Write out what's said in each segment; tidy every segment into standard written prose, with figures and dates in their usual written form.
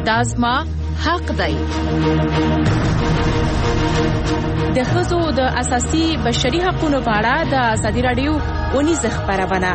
دا زما حق دی. د ښځو د اساسي بشري حقوقو په اړه د ازادي راډیو ونیزه خبرونه.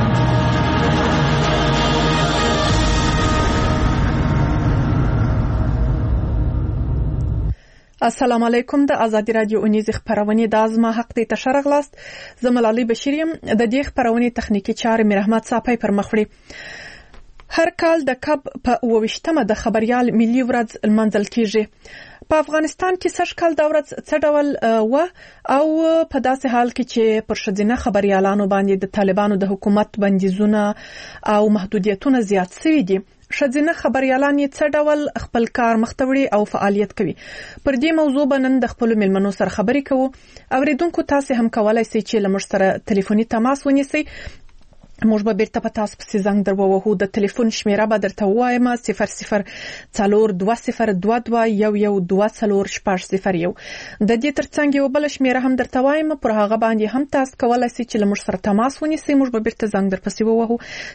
السلام علیکم. د ازادي راډیو ونیزه خبرونه د ازما حق دی تشرغلاست. زملالي بشیریم. د دې خبرونه تخنیکی چارې مې رحمت صاحب پر مخ وړي. هر کال د کب په 28مه د خبريال ملي ورځ لمانځل کیږي. په افغانستان کې سږ کال د ورځ څه ډول و او په داسې حال کې چې پر شذینه خبريالانو باندې د طالبانو د حکومت بندیزونه او محدودیتونه زیات شوي دي. شذینه خبريالان یې څه ډول خپل کار مختوړي او فعالیت کوي. پر دې موضوع باندې د خپل ملمنو سره خبرې کوو. اوریدونکو تاسو هم کولای شئ چې لمر سره ټلیفوني تماس ونیسئ. موږ به بیرته په تاسو پسې زنګ درووهو. د ټلیفون شمیره به درته وایم 004202211240. د دې ترڅنګ یو بل شمیره هم درته وایم، پر هغه باندې هم تاسو کولای شئ چې لمر سره تماس ونیسئ. موږ به بیرته زنګ درپسې ووهو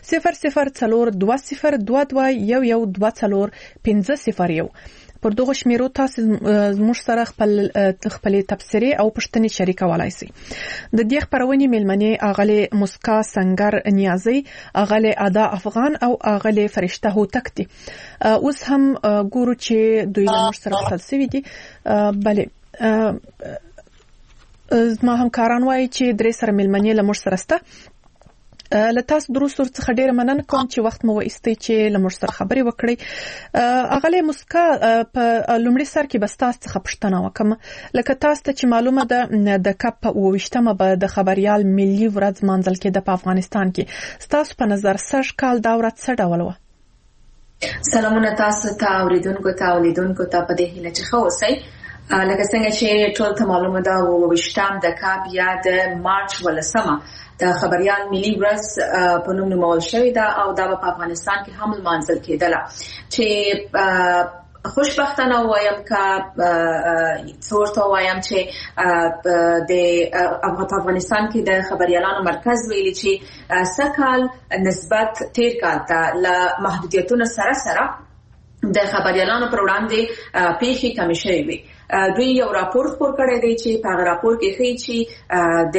004202211240. پر دغه شمیرو تاسو زموږ سره خپل تبصرې او پوښتنې شریکولای شئ. د دې خبرونې ملمنې اغله مسکا سنگر نیازي، اغله ادا افغان او اغله فرشته هوتک دي. اوس هم ګورو چې دوی زموږ سره خپلسوي دي. بله ما هم کاران وایي چې درې سره ملمنې لمر سره سته. لتاس دروسور څخه ډیر مننه کوم چې وخت مو وایستئ چې لمر سره خبرې وکړئ. اغله مسکا په لومړي سر کې بس تاسو څخه پوښتنه وکم، لکه تاسو ته چې معلومه ده د کپ په 28مه به د خبريال ملي ورځ مانځل کېده په افغانستان کې. تاسو په نظر سږ کال دا ورځ څه ډول و؟ سلامونه تاسو ته اوریدونکو ته په دې هیله چې ښه اوسئ. لکه څنګه چې ټول ته معلومه ده 28 د کاب یا د مارچ 18مه د خبريال ملي ورځ په نوم نومول شوې ده او دا په افغانستان کې هم لمانځل کېدله. چې خوشبختانه وایم که څورته وایم چې د افغانستان کې د خبريالانو مرکز ویلي چې سکهال نسبت تیر کال ته له محدودیتونو سره د خبريالانو پر وړاندې پیښې کمې شوې وي. دوی یو راپور خپور کړی دی چې په هغه راپور کې ښیي چې د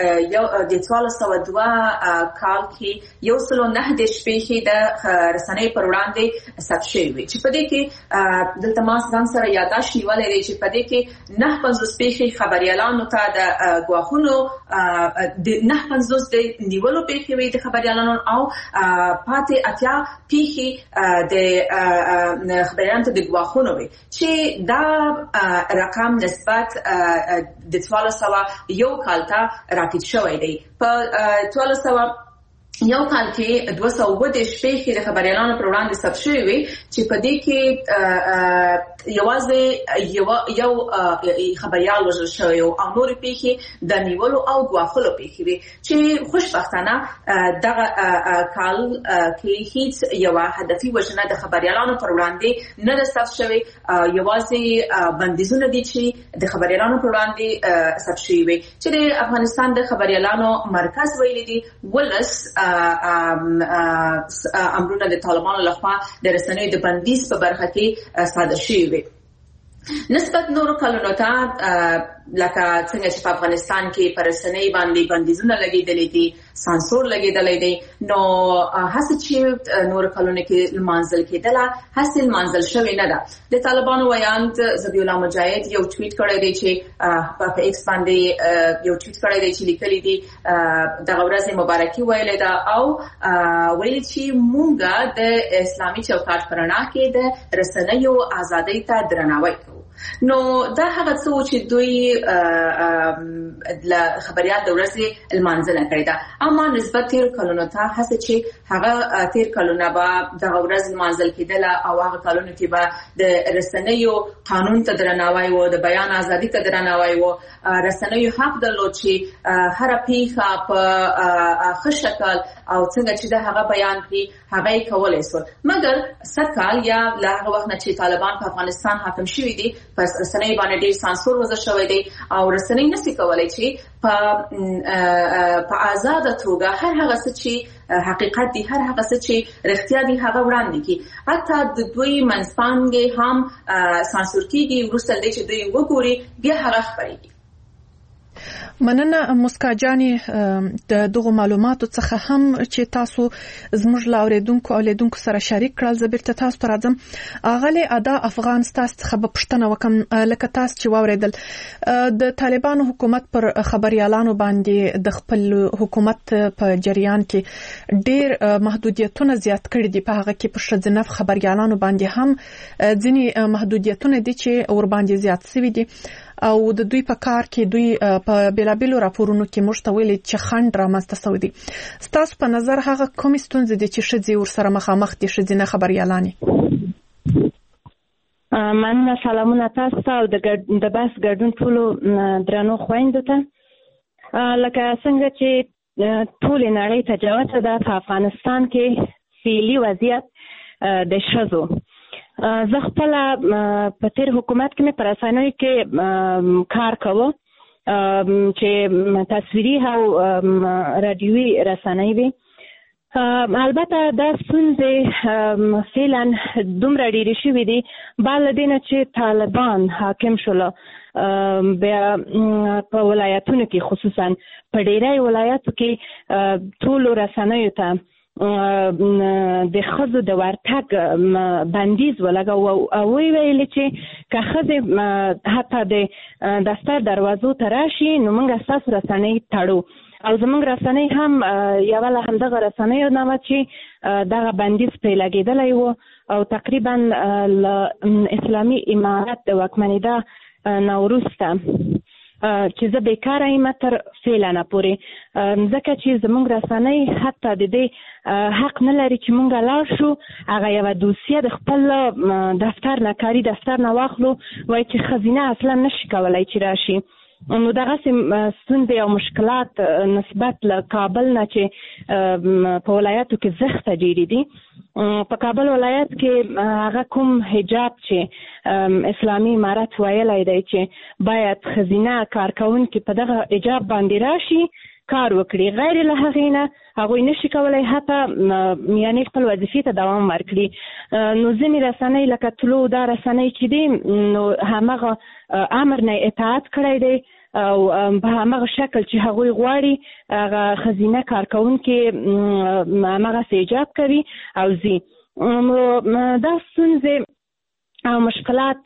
1402 کال کې 109 پیښې د رسنۍ پر وړاندې ثبت شوې وي، چې په دې کې دلته ما ځان سره یاداشت نیولې دی چې په دې کې 950 پیښې خبريالانو ته د ګواښونو د 950 د نیولو پیښې وي د خبريالانو او پاتې اتیا پیښې د خبريالانو ته د ګواښونو وي، چې دا رقم نسبت د 1201 کال ته راټیټ شوی دی. په 1201 کال کې 210 پیښې د خبريالانو پر وړاندې ثبت شوې وي، چې په دې کې یوازې یو خبريال وژل شوی او نور پیښې د نیولو او ګواښلو پیښې وي، چې خوشبختانه دغه کال کې هیڅ یو هدفي وژنه د خبريالانو پر وړاندې نه ثبت شوی. یوازې بندیزونه دي چې د خبريالانو پر وړاندې ثبت شوی وي، چې د افغانستان د خبريالانو مرکز ویلي دي ولس امرونه د طالبانو لخوا د رسنیو د بندیز په برخه کې صادر شوي وي. نسبت نورو کلونو ته لکه څنګه چې په افغانستان کې پر رسنۍ باندې بندیزونه لګېدلې دي، سانسور لګېدلی دی، نو هڅه چې نورو کلونو کې لمانځل کېدله هسې لمانځل شوې نه ده. د طالبانو ویاند ذبیح الله مجاهد یو ټویټ کړی دی چې په ایکس باندې یو ټویټ کړی دی چې لیکلی دی دغه ورځ مبارکي ویلې ده او ویلي چې مونږ د اسلامي چوکاټ په رڼا کې د رسنیو ازادۍ ته درناوی کوو. نو دا هغه څه چې دوی له خبريال د ورځې لمانځنه کړې ده، اما نسبت تیر کلونو ته هڅه چې هغه تیر کلونه به دغه ورځ لمانځل کېدله او هغه کلونو کې به د رسنیو قانون ته درناوی و، د بیان ازادي ته درناوی و، رسنیو حق درلود چې هر پیښه په ښه شکل او څنګه چې د هغه بیان کړي هغه یې کولای شو. مګر سکهال یا له هغه وخت نه چې طالبان په افغانستان حاکم شوي دي په رسنۍ باندې ډېر سانسور وضع شوی دی او رسنۍ نشي کولای چې په آزاده توګه هر هغه څه چې حقیقت دی، هر هغه څه چې رښتیا دی هغه وړاندې کړي. حتی د دوی منځپانګې هم سانسور کیږي، وروسته دې چې دوی وګوري بیا هغه خپرېږي. مننه مسکا جانې د دغه معلوماتو څخه هم چې تاسو زموږ لاوریدونکو او لیدونکو سره شریک کړل. زه بیرته تاسو ته راځم. اغلی ادا افغان تاسو څخه په پښتنه وکم، لکه تاسو چې واوریدل د طالبانو حکومت پر خبريالانو باندې د خپل حکومت په جریان کې ډېر محدودیتونه زیات کړي دي. په هغه کې پر شذنف خبريالانو باندې هم ځینی محدودیتونه دي چې اور باندې زیات شوي دي او د دوی په کار کې دوی په بیلابیلو راپورونو کې موږ ته ویلي چې خنډ رامنځته شوی دی. ستاسو په نظر هغه کومې ستونزې دي چې ښځې ورسره مخامخ دي، ښځینه خبریالانې؟ مننه، سلامونه تاسو ته او د بحث ګډون ټولو درنو خویندو ته. لکه څنګه چې ټولې نړۍ ته جوته ده، په افغانستان کې فعلي وضعیت د ښځو. زه خپل په تیر حکومت کې مې پر رسنیو کې کار کوم چې تصویري او رادیوي رسنۍ وي. البته دا ستونزې فعلا دومره ډېرې شوې دي بعد له دې نه چې طالبان حاکم شول. بیا په ولایتونو کې خصوصا په ډېری ولایتو کې ټولو رسنیو ته د ښځو د ورتګ بندیز ولګاوه او ویل چې که ښځې حتی د دفتر دروازو ته راشي نو موږ ستاسو رسنۍ تړو. او زموږ رسنۍ هم یوه له همدغه رسنیو نه وه چې دغه بندیز پرې لګېدلی و او تقریبا له اسلامي امارت د واکمنېدا نه وروسته چې زه بیکاره یم تر فعلا پورې، ځکه چې زموږ رسنۍ حتی د دې حق نه لري چې مونږ لاړ شو هغه یوه دوسیه د خپل دفتر نه، کاري دفتر نه واخلو، وایي چې ښځینه اصلا نشي کولی چې راشي. نو دغسې ستونزې او مشکلات نسبت له کابل نه چې په ولایاتو کې زښته ډېرې دي. په کابل ولایت کې هغه کوم حجاب چې اسلامي امارت ویلی دی چې باید ښځینه کارکوونکي په دغه حجاب باندې راشي کار وکړي، غیر له هغې نه هغوی نشي کولی حتی یعنې خپل وظیفې ته دوام ورکړي. نو ځینې رسنۍ لکه طلوع دا رسنۍ چې دي نو همغه امر نه اطاعت کړی دی او په همغه شکل چې هغوی غواړي هغه ښځینه کارکوونکي همغسې حجاب کوي او ځي. دا ستونزې او مشکلات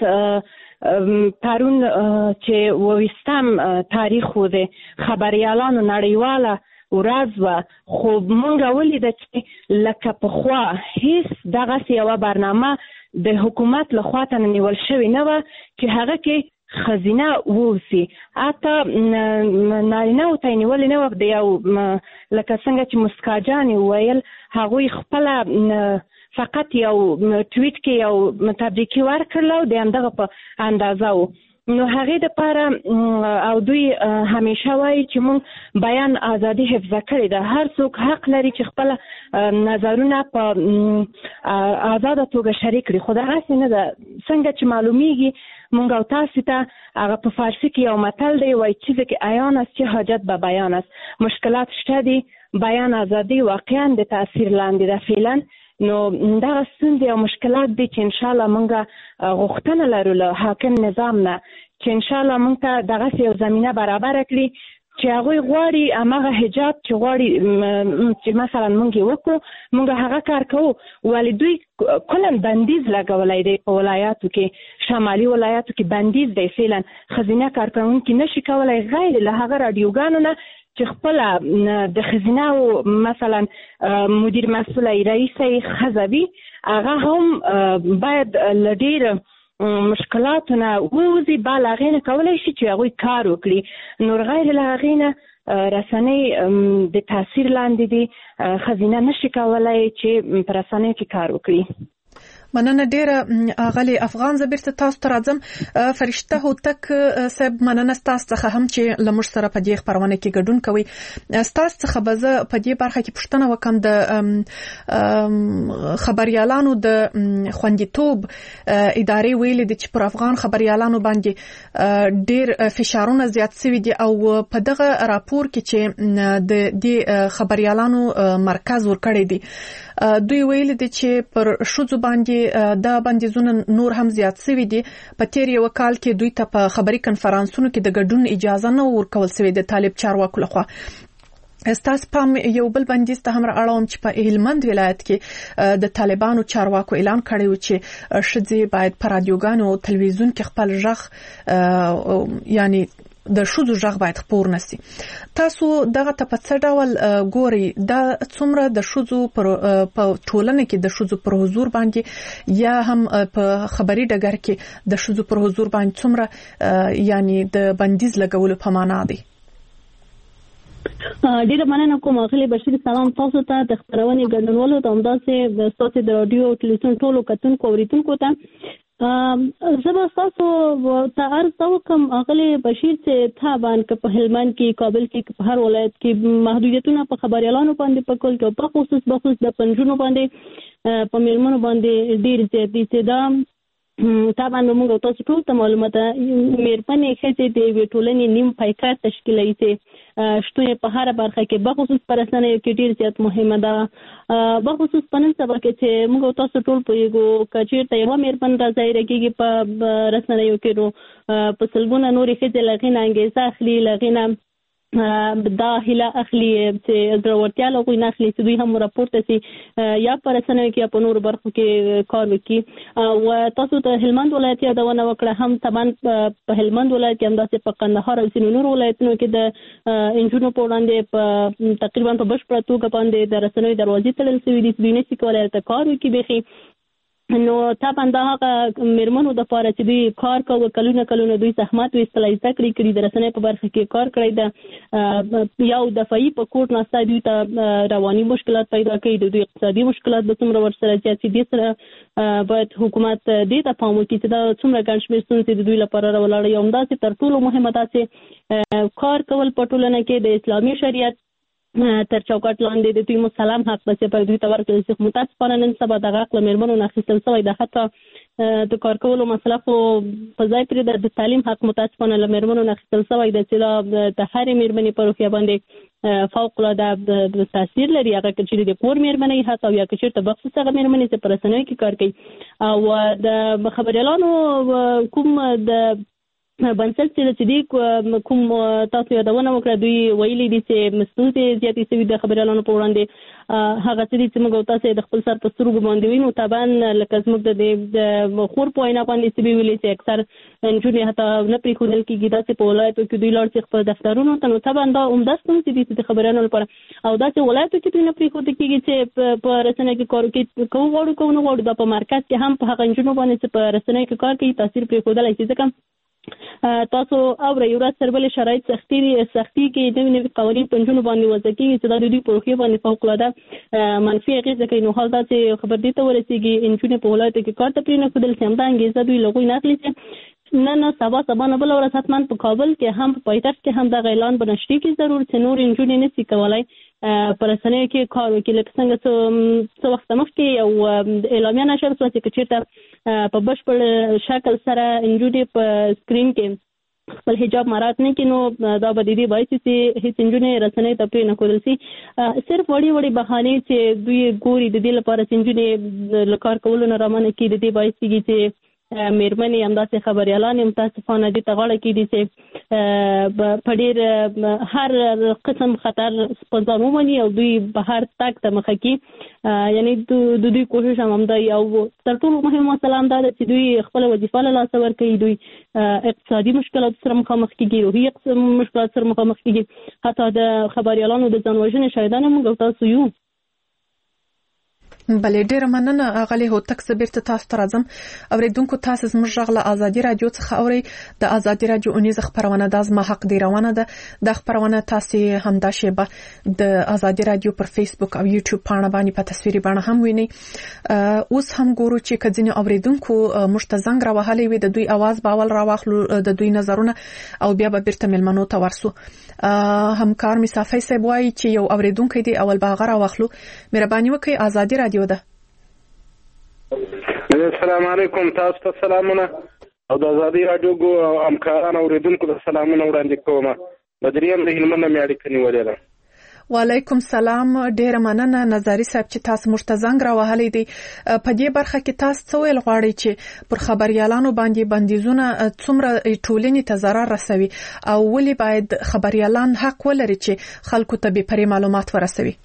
پرون چې 28 تاریخ و د خبریالانو نړیواله ورځ وه، خو مونږ ولیده چې لکه پخوا هیڅ دغسې یوه برنامه د حکومت لخوا ته نیول شوې نه وه چې هغه کې ښځینه واوسي. حتی نارینهو ته یې نیولې نه وه. د یو لکه څنګه چې مسکا جانې وویل هغوی خپله فقط یو ټویټ کې یو تبریکي ورکړل او د همدغه په اندازه و. نو هغې دپاره او دوی همیشه وایي چې مونږ بیان ازادي حفظه کړې ده، هر څوک حق لري چې خپل نظرونه په آزاده توګه شریک کړي. خو دغسې نه ده. څنګه چې معلومیږي مونږ او تاسو ته هغه په فارسي کې یو متل دی وایي چیزی که عیان است چې حاجت به بیان است. مشکلات شته دي، بیان ازادي واقعا د تاثیر لاندې ده فعلا. نو دغه ستونزې او مشکلات دي چې انشاءالله مونږ غوښتنه لرو له حاکم نظام نه چې انشاءالله مونږ ته دغسې یو زمینه برابره کړي چې هغوی غواړي همغه حجاب چې غواړي چې مثلا مونږ یې وکړو مونږ هغه کار کوو. ولې دوی کلا بندیز لګولی دی په ولایاتو کې، شمالي ولایاتو کې بندیز دی فعلا. ښځینه کارکوونکي نشي کولی غیر له هغه راډیوګانو نه چې خپله د ښځینهو مثلا مدیر مسؤله رئیسه یې ښځه وي هغه هم باید له ډېر مشکلاتو نه ووځي، با له هغې نه کولی شي چې هغوی کار وکړي. نور غیر له هغې نه رسنۍ د تاثیر لاندې دي، ښځینه نشي کولی چې په رسنیو کې کار وکړي. مننه ډیره غلي افغان زبیر ته تاسو ته راځم. فرشته هوتک صاحب مننه تاسو څخه هم چې لمر سره په دې خبرونه کې ګډون کوي. تاسو څخه به زه په دې برخه کې پوښتنه وکم د خبريالانو د خوندیتوب ادارې ویلي دي چې پر افغان خبريالانو باندې ډیر فشارونه زیات شوي دي او په دغه راپور کې چې د دې خبريالانو مرکز ورکړی دی دوی ویل دي چې پر شوزو باندې دا بندیزونه نور هم زیات شوي دي. په تیر یو کال کې دوی ته په خبري کنفرانسونو کې د ګډون اجازه نه ورکول شوې د طالب چارواکو لخوا. استاس پام یو بل بندیز ته هم راړوم چې په هلمند ولایت کې د طالبانو چارواکو اعلان کړی و چې شذې باید پر رادیوګانو او تلویزیون کې خپل ژغ یعنی د شوزو ژغ باید خپور نسی. تاسو دغه ته په څه ډول ګوري دا څومره د شوزو په ټولنه کې د شوزو پر حضور باندې یا هم په خبري ډګر کې د شوزو پر حضور باندې څومره یعنی د بندیز لګولو په معنا دی؟ ډیره مننه کوم اخلي بشیر. سلام تاسو ته د خبرونې ګډونولو ته همداسې د تاسو د رادیو او ټلویزیون ټولو کتونکو اوریدونکو ته زه به تاسو ته عرض وکم اخلي بشیر چې تابان که په هلمند کې کابل کې په هر ولایت کې محدودیتونه په خبريالانو باندې په کول کې په خصوص د پنځونو باندې په میرمنو باندې ډیر زیات دي چې دا طبعا موږ تاسو ټول ته معلومات مېرمنې ښځې د ټولنې نیم پایکار تشکیلوي چې شته په هر برخه کې بخصوص پر رسنیو کې ډیر زیات مهمه ده. بخصوص په نن سبا کې چې موږ تاسو ټول په یو کچیر ته یو مېرمن راځي رکیږي په رسنیو کې نو په سلګونه نورې ښځې لغینه انګیزه اخلي لغینه دا هله اخلي چې ضرورتیا لغوي نه اخلي چې دوی هم راپورته سي یا پر رسنیو کې په نور برخو کې کار وکړي. او تاسو ته هلمند ولایت یادونه وکړه هم طبعا په هلمند ولایت کې هم داسې په قندهار او ځینو نور ولایتونو کې د انجونو په وړاندې په تقریبا په بشپړه توګه باندې د رسنیو دروازې تړل شوي دي چې دوی نشي کولی ته کار وکړي بيخي. نو طبعا دا هغه مېرمنو د پاره چې دوی کار کوي کلونه دوی زحمت وستلای ذکر کړی د رسنۍ په برخه کې کار کړی دا یو دفعي په کوټ ناسته دوی ته رواني مشکلات پیدا کوي دوی اقتصادي مشکلات به څومره ورسره چې دې سره باید حکومت دې ته پام وکړي چې دا څومره ګڼ شمېر ستونزې د دوی لپاره راولاړ یو همداسې تر ټولو مهمه ده چې کار کول په ټولنه کې د اسلامي شریعت تر چوکاټ لاندې د دوی مسلم حق به چې په دوی ته ورکړل شي. متاسفانه نن سبا دغه حق له مېرمنو نه اخیستل شوی ده. حتی د کار کولو مسله خو په ځای پرې د تعلیم حق متاسفانه له مېرمنو نه اخیستل شوی ده چې د هرې مېرمنې په روحیه باندې فوق العاده تاثیر لري. هغه چې د کور مېرمنې حتی یا چې ته بخصوص هغه مېرمنې چې په رسنیو کې کار کوي او د خبريالانو کوم د بنسټ چې دی کوم تاسو یادونه وکړه دوی ویلي دي چې مسؤلیت زیاتې سوي د خبريالانو په وړاندې هغه چې موږ تاسو د خپل سر په سترګو باندې وینو طبعا لکه موږ د خور په وینا باندې چې ویلي چې اکثر انجونې حتی نه پرې خودل کېږي داسې په ولایتو کې دوی لاړ چې خپل دفترونو ته نو طبعا دا عمده ستونزې دي د خبريالانو لپاره او داسې ولایتو کې دوی نه پرې خودل کېږي چې په رسنیو کې کار کوي کوم غواړو دا په مرکز کې هم په هغه انجونو باندې چې په رسنیو کې کار کوي تاثیر پرې خودل شي. ځکه تاسو او یو ورځ سربل شرایط سختي کې نوې قوانين پنځونو باندې وضع کیږي چې دا د دې پروژې باندې فوق العاده منفي اغیزه کوي. نو حال دا چې خبر دي ته ورسیږي انجونې په ولایت کې کار ته پرې نه کېدل چې هم دا انګیزه دوی لغوي نه اخلي چې نه سبا نه بل ورځ حتمان په کابل کې هم په پایتخت کې هم د اعلان بنشتي کې ضرور چې نور انجونې نشي کولای پر رسنیو کې کار وکړي. لکه څنګه څو وخت مخکې یو اعلامیه نشر شو چې چېرته په بشپړ شکل سره انجونې په سکرین کې خپل حجاب مراعات نه کینو دا به د دې باعث چې هیڅ انجونې رسنیو ته پرې نه کول شي. صرف وړي بهانې چې دوی ګوري د دې لپاره چې انجونې کار کولو نه رامنې کړي د دې باعث کېږي چې مېرمنې همداسې خبريالان متاسفانه دې ته غاړه کېږدي چې په ډېر هر قسم خطر په ځان ومني او دوی بهر تګ ته مخه کړي. یعنې د دوی کوشش هم همدا او تر ټولو مهمه مسله هم دا ده چې دوی خپله وظیفه له لاسه ورکوي. دوی اقتصادي مشکلاتو سره مخامخ کېږي روحي مشکلات سره مخامخ کېږي. حتی د خبريالانو د ځان وژنې شاهدان موږ تاسو یو. بلې ډېر مننه غلي هوتک زبرت تاسو ته راځم اوریدونکو تاسو زموږ غږ له ازادي رادیو څخه اوري د ازادي رادیو اونیز خبرونه د ازما حق دی روانه ده د خبرونه تاسو همدا شیبه د ازادي رادیو پر فیسبوک او یوټیوب پاڼه باندې په تصویري بڼه هم ویني اوس هم ګورو چې کځنی اوریدونکو مشتزنګ راوهلې وي د دوی आवाज باول راوخلو د دوی نظرونه او بیا به بیرته ملمنو ته ورسو همکار مسافه سیب وایي چې یو اوریدونکو دی اول باغ راوخلو مهرباني وکړئ ازادي رادیو ده السلام علیکم تاسو ته سلامونه او د ازادي رادیو ګو همکارانو اوریدونکو ته سلامونه وړاندې کوم بدریم د هلمند میاړي کني ولې وعلیکم سلام ډیر مننه نظری صاحب چې تاسو مشتزنګ راوهلې دي په دې برخه کې تاسو څه ویل غواړئ چې پر خبريالانو باندې بندیزونه څومره ټولنې ته ضرر رسوي او ولې باید خبريالان حق ولري چې خلکو ته به پرې معلومات ورسوي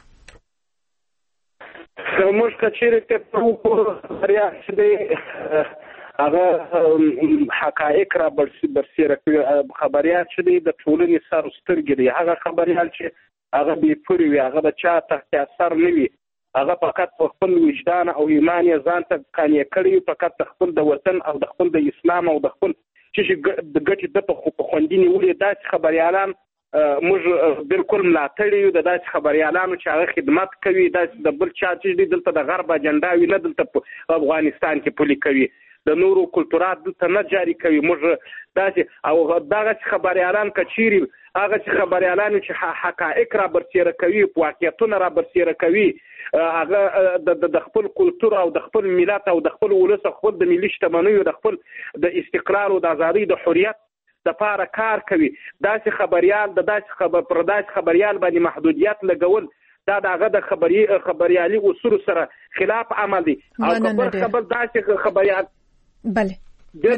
موږ کچېرې ته په ریاض دې هغه حقایق را برسېره کوي خبريال چې د ټولنې سر سترګې دي هغه خبريال چې هغه به پوری وي هغه د چا تحت اثر نه وي هغه فقط په خپل وجدان او ایمان یې ځان ته قانع کړی فقط خپل د وطن او د خپل د اسلام او د خپل چې د ګټې د په خوندینی ولې داسې خبريالان موږ بالکل ملاتړ یو د داسې خبريالانو چې هغه خدمت کوي د بل چا چې دلته د غرب اجنډا وي نه دلته په افغانستان کې پلي کوي د نورو کلتورات دلته نه جاری کوي موږ داسې او دغه خبريالان کچيري هغه خبريالان چې حقایق را برسېره کوي واقعیتونه را برسېره کوي هغه د خپل کلتور او د خپل ملت او د خپل ولس او خپل د ملي شتمنیو د خپل د استقلال او د ازادۍ د حریت د پاره کار کوي داسې خبريال د داسې خبريال باندې محدودیت لګول دا دغه د خبريالي اصول سره خلاف عمل دي او خبر داسې خبريال بله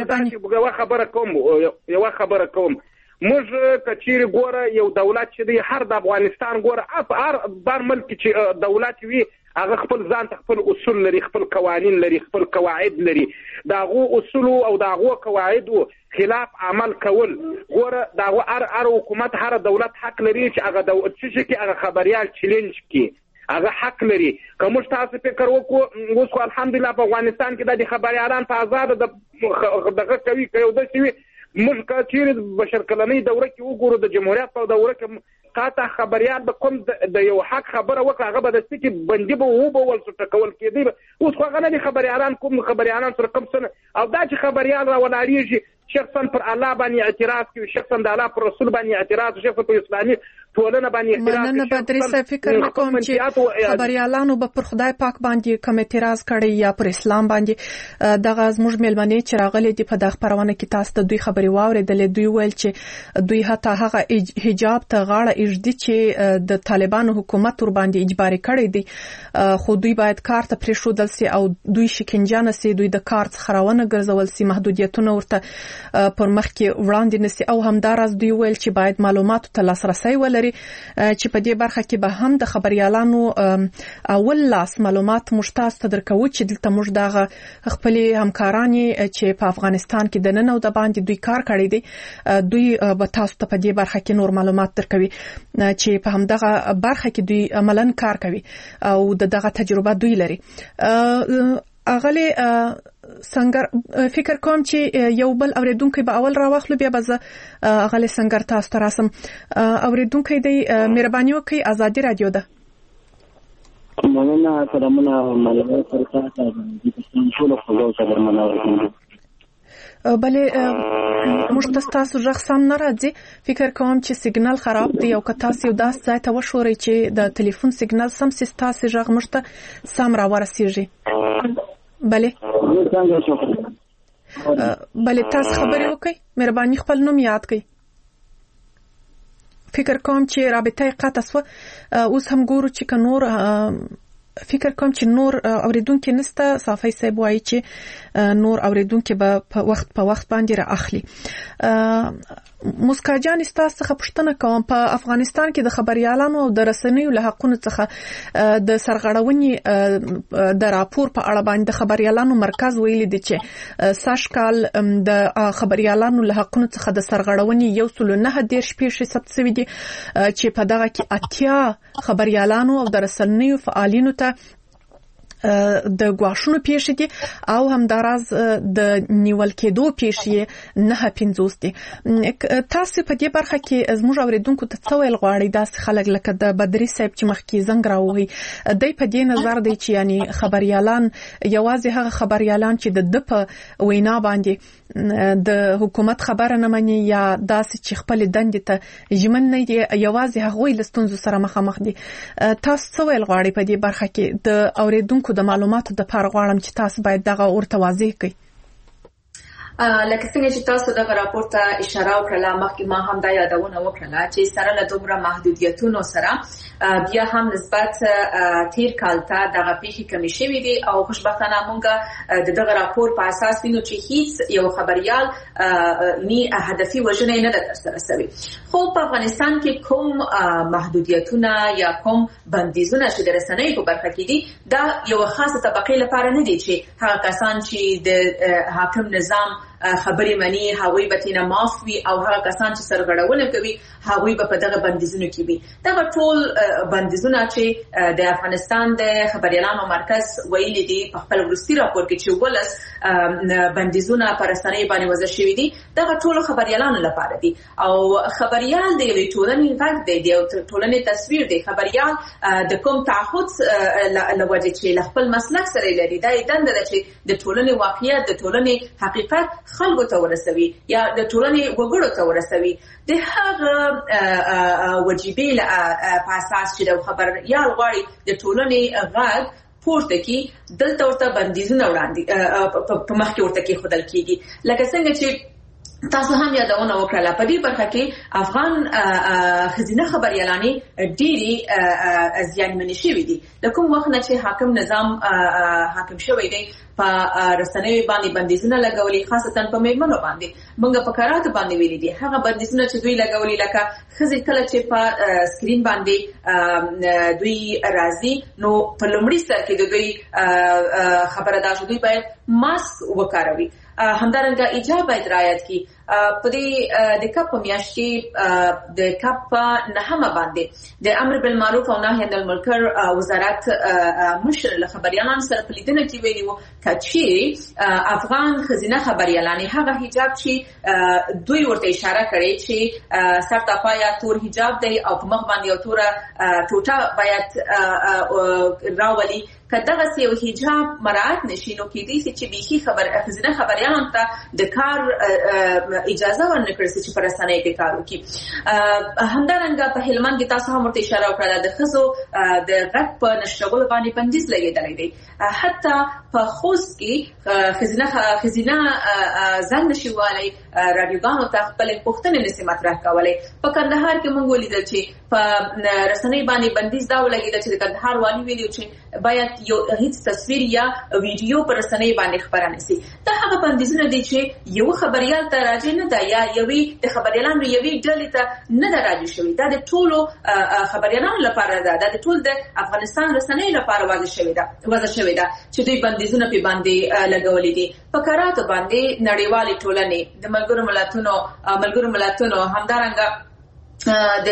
یو خبره کوم موږ کچیر ګوره یو دولت چې دی هر د افغانستان ګوره هر بار ملک چې دولت وي هغه خپل ځان ته خپل اصول لري خپل قوانين لري خپل قواعد لري داغه اصول او داغه قواعد خلاف عمل کول ګوره داغه هر حکومت هر دولت حق لري چې هغه چې کې هغه خبريال چیلنج کی هغه حق لري کوم تاسو فکر وکړو اوس الحمدلله په افغانستان کې د خبريالان په آزاد دغه کوي د شوی موږ کچیر بشر کلنۍ دوره کې وګورو د جمهوریت په دوره کې قاطع خبريال به کوم د یو حق خبره وکړه هغه به د سکی بندي به ول څه ټکول کېدی اوس خو هغه نه خبريالان کوم خبريالان سره کوم سن او دا چې خبريال را ولاړیږي شخصا پر الله باندې اعتراض کوي شخصا د الله پر رسول باندې اعتراض شخصا په اسلامي ټولنه باندې اعتراض نه بدري فکر کوم چې خبريالانو به پر خدای پاک باندې کوم اعتراض کړي یا پر اسلام باندې دغه زموږ ملمنې چې راغلي دي په دغه خبرونه کې تاسو د دوی خبري واوریدلې دوی ویل چې دوی حتی هغه حجاب ته غاړه اجدي چې د طالبانو حکومت ور باندې اجباري کړی دي خو دوی باید کار ته پریښودل سي او دوی شکنجه نسي دوی د کار څخه راونه ګرځول سي محدودیتونه ورته پر مخ کې وړاندې نسي او همدارس دوی ویل چې باید معلوماتو ته لاسرسي ولري چې په دې برخه کې به هم د خبريالانو اول لاس معلومات مشتاز تدرکو چې دلته موږ دغه خپل همکارانی چې په افغانستان کې د نن او د باندې دوی کار کړی دي دوی به تاسو ته په دې برخه کې نور معلومات درکوي چې په همدغه برخه کې دوی عملاً کار کوي او دغه تجربه دوی لري اغلی څنګه فکر کوم چې یو بل اوریدونکو به اول راوخلو بیا به اغلی څنګه تاسو ته راسم اوریدونکو دی مهرباني وکړئ ازادي رادیو ده مننه سلامونه ملګرو سره تاسو د ټول خبرو سره مننه بلې موږ تاسو ژغ سم نه راځي فکر کوم چې سیګنال خراب دی او که تاسو یو داس ځای ته وشورئ چې د ټلیفون سیګنال سم سیستاسي ژغ موږ ته سم راورسیږي بلې تاسو خبرې وکړئ مهرباني خپل نوم یاد کړئ فکر کوم چې رابطه قطع شو اوس هم ګورو چې نور فکر کوم چې نور اوریدونکو نسته صافي صاحب وایي چې نور اوریدونکو به په وخت باندې را اخلي مسکا جان تاسو څخه پوښتنه کوم په افغانستان کې د خبريالانو او د رسنیو له حقونو څخه د سرغړونې د راپور په اړه باندې د خبريالانو مرکز ویلي دی چې ساشکال د خبريالانو له حقونو څخه د سرغړونې 1.9% ثبت شوی دی چې په دغه کې 80 خبريالانو او د رسنیو فعالینو ته د ګواښونو پیښې دي او همداراز د نیول کېدو پیښې 950 دي. تاسو په دې برخه کې زموږ اوریدونکو ته څه ویل غواړئ؟ داسې خلک لکه د بدري صاحب چې مخکې زنګ راوهي دوی په دې نظر دی چې یعنی خبريالان یوازې هغه خبريالان چې د په وینا باندې د حکومت خبره نه مني یا داسې چې خپل دندې ته ژمن نه دي، یوازې هغوی له ستونزو سره مخامخ دي. تاسو څه ویل غواړئ په دې برخه کې؟ د اوریدونکو د معلوماتو د پاره غواړم چې تاسو باید دغه ورته واضح کړئ. لکه څنګه چې تاسو دغه راپور ته اشاره وکړه، مخکې ما هم دا یادونه وکړه چې سره له دومره محدودیتونو سره بیا هم نسبت تیر کال ته دغه پیښې کمې شوې دي او خوشبختانه موږ د دغه راپور په اساس وینو چې هیڅ یو خبريال ني هدفي وژنه نه ده ترسره شوې. خو په افغانستان کې کوم محدودیتونه یا کوم بندیزونه چې د رسنیو په برخه کې دي دا یو خاصه طبقه لپاره نه دي چې هغه کسان چې د حاکم نظام خبري مني هغوی به تینا معاف وي او هغه کسان چې سرغړونه کوي هغوی به په دغه بندیزونو کې وي. دا ټول بندیزونه چې د افغانستان د خبريالانو مرکز ویلي دي په خپل وروستي راپور کې چې ولس بندیزونه پر رسنۍ باندې وضع شوي دي، دا ټول خبريالانو لپاره دي او خبريال د یوې ټولنې غږ دی، د ټولنې تصویر دی. خبريال د کوم تعهد لوجه چې خپل مسلک سره لري، دا دنده ده چې د ټولنې واقعیت د ټولنې حقیقت خلکو ته ورسوي یا د ټولنې وګړو ته ورسوي. د هغه وجیبې په اساس چې د خبريال غواړي د ټولنې غږ پورته کی دلته ورته بندیزونه وړاندې په مخ کې ورته کې خدل کیږي. لکه څنګه چې تاسو هم یادونه وکړه په دې برخه کې افغان خزینه خبريالانې ډېری زیانمنې شوې دي. د کوم وخت نه چې حاکم نظام حاکم شوی دی په رسنیو باندې بندیزونه لګولي، خاصتا په میرمنو باندې. موږ په قرارات باندې ویلي دي هغه بندیزونه چې دوی لګولي، لکه خزې کله چې په سکرین باندې دوی راځي نو په لومړي سر کې د دوی خبره دا شوه دوی باید ماسک وکاروي، همدارنګه ایجاب باید رعایت کی. په دې د کپ میاشت کې د کپ نهمه باندې د امر بالمعروف او نهی عن المنکر وزارت مشر له خبريالانو سره په لیدنه کې ویلي وو چې افغان خزینه خبريالانې هغه حجاب چې دوی ورته اشاره کړې چې سر ته پایا تور حجاب دی او په مخ باندې یو تور ټوټه باید راولي. کداغه یو حجاب مراعات نشي نو کې دي چې بيخي خزینه خبريالانو ته د کار اجازه ورنکړل چې پر رسنۍ کې کار وکړي. همدارنګه په هلمند کې تاسو هم ورته اشاره وکړه د خزو د غږ په نشرولو باندې بندیز لګیدلی دی. حتی په خوست کې خزینه ځان نشوالي رادیوګانو ته خپل پوښتنې نسي مطرح کولای. په کندهار کې موږ ولیدل چې په رسنۍ باندې بندیز دا ولګیدل چې د کندهار والی ویلي چې باید یو هیڅ تصویر یا ویډیو پر رسنۍ باندې خبره نشي. دا هغه بندیزونه دي چې یو خبريال ته راځي نه دا یا یوې د خبريالانو یوې ډلې ته نه دا راځي شوی. دا د ټولو خبريالانو لپاره ده، دا د ټول د افغانستان رسنۍ لپاره وضع شوی ده چې دوی بندیزونه په باندې لګولې دي. په قراراتو باندې نړیوالې ټولنې د ملګرو ملتونو همدارنګه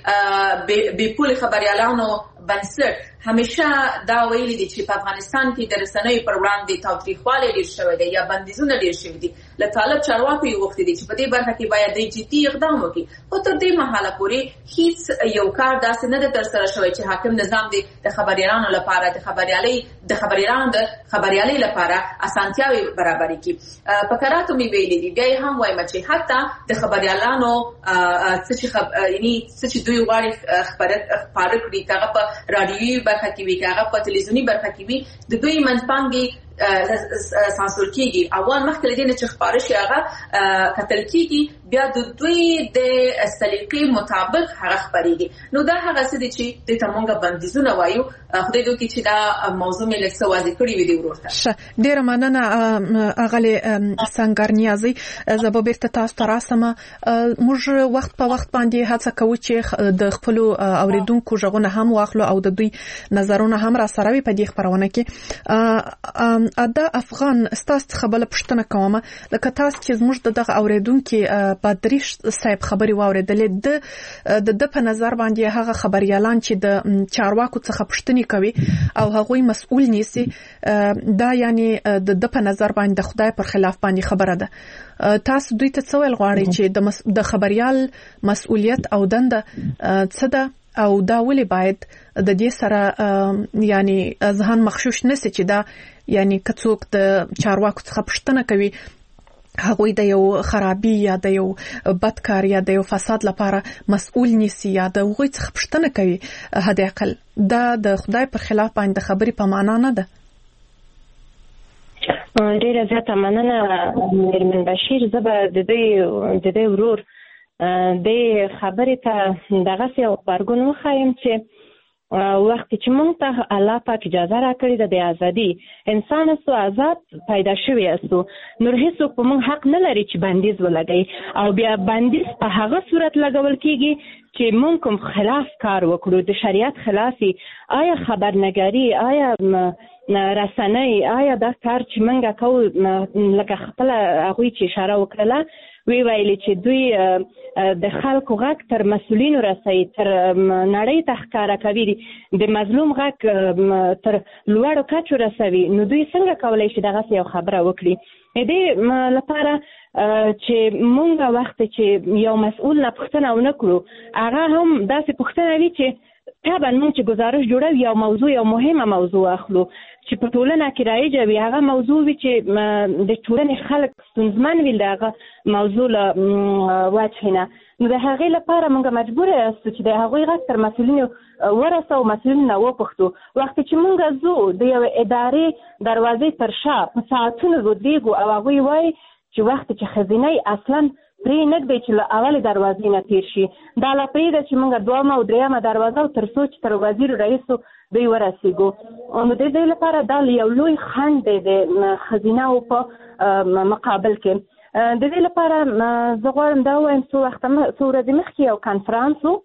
د بیپول خبريالانو بنسټ همیشه دا ویلي دي چې په افغانستان کې د رسنیو پر وړاندې تاوتریخوالی ډېر شوی دی یا بندیزونه ډېر شوي دي. له طالب چارواکو یې غوښتي دي چې په دې برخه کې باید د جدي اقدام وکړي. خو تر دې مهاله پورې هیڅ یو کار داسې نه ده ترسره شوی چې حاکم نظام دی د خبريالانو لپاره د خبريالۍ لپاره اسانتیاوې برابرې کړي. په قراراتو مې ویلي دي، بیا هم وایم چې حتی د خبريالانو څه چې دوی غواړي خبره کړي هغه په رادیوي برخه کې وي، هغه په تلویزیونی برخه کې وي، د دوی منځپانګې سانسور کیږي. اول مخکې لدې نه چې خبرش هغه کتل کیږي بیا د دوی د سلیقې مطابق هغه خبريږي. نو دا هغه څه دي چې د تمونګه بندیزونه وایو. خدای دې وکړي چې دا موضوع مې لکه واضح کړی وي دی ورته. ډیره مننه اغلی سنگرنیازي. زه به بیرته تاسو ته راسم. موږ وخت په وخت باندې هڅه کوو چې د خپل اوریدونکو ژغونه هم واخلو او د دوی نظرونه هم را سره وي په دې خبرونه کې. ادا افغان ستاسو خبره پښتنه کومه لکه تاسو چې زموږ دغه اوریدونکو بدریش صاحب خبري واوریدلې د په نظر باندې هغه خبريالان چې د چارواکو څخه پښتني کوي او هغوی مسؤل نیسي دا یعنی د په نظر باندې د خدای پر خلاف باندې خبره ده. تاسو دوی ته څه ویل غواړئ چې د خبريال مسؤلیت او دنده څه ده او دا ولې باید د دې سره یعنی ځان مخشوش نشي چې دا یعنی کڅوک د چارواکو څخه پښتنه کوي هغوی د یو خرابي یا د یو بدکار یا د یو فساد لپاره مسؤل نیسي یا د هغوی څخه پښتنه کوي هدا عقل دا د خدای پر خلاف باندې خبري په معنا نه ده. ډیره زیاته مننه میرمن بشیر. زه به د دې ورور د خبرې ته دغه څه خبرګون وخایم چې وخت چې موږ ته الله پاک اجازه راکړې ده د ازادي انسان سو آزاد پیدا شوی اسو نور هیڅوک په موږ حق نه لري چې بندیز ولګي او بیا بندیز په هغه صورت لګول کیږي چې موږ کوم خلاف کار وکړو د شریعت خلافي آیا خبرنګاری آیا رسنۍ آیا دا کار چې موږ کوو لکه خپل هغه چې اشاره وکړه وی ویلي چې دوی د خلکو غږ تر مسؤلینو رسي تر نړۍ تخکاره کوي د مظلوم غږ تر لوړو کچو رسوي نو دوی څنګه کولای شي دغه یو خبره وکړي دې لپاره چې مونږ وخت چې یو مسؤل نه پوښتنه ونکړو هغه هم داسې پوښتنه وی چې طبعا مونږ چې گزارش جوړو یو موضوع یو مهمه موضوع اخلو چې په ټولنه کې رایجه وي هغه موضوع وي چې د ټولنې خلک ستونزمن وي دغه موضوع له وجهنه نو د هغې لپاره موږ مجبور یاستو چې د هغوی غږ تر مسؤلینو ورسو مسؤلینو وپوښتو وخت چې موږ ځو د یو ادارې دروازې تر شا په ساعتونو ودرېږو او هغوی وایي چې وخت چې ښځینه اصلا پرې نږدې چې له اولې دروازې نه تېر شي دا لا پرېږده چې موږ دویمه او درېیمه دروازه او تر څو چې تر وزیر رئیسو دوی ورسېږو نو د دې لپاره دا یو لوی خنډ دی د ښځینهو په مقابل کې د دې لپاره زه غواړم دا ووایم څو ورځې مخکې یو کنفرانس و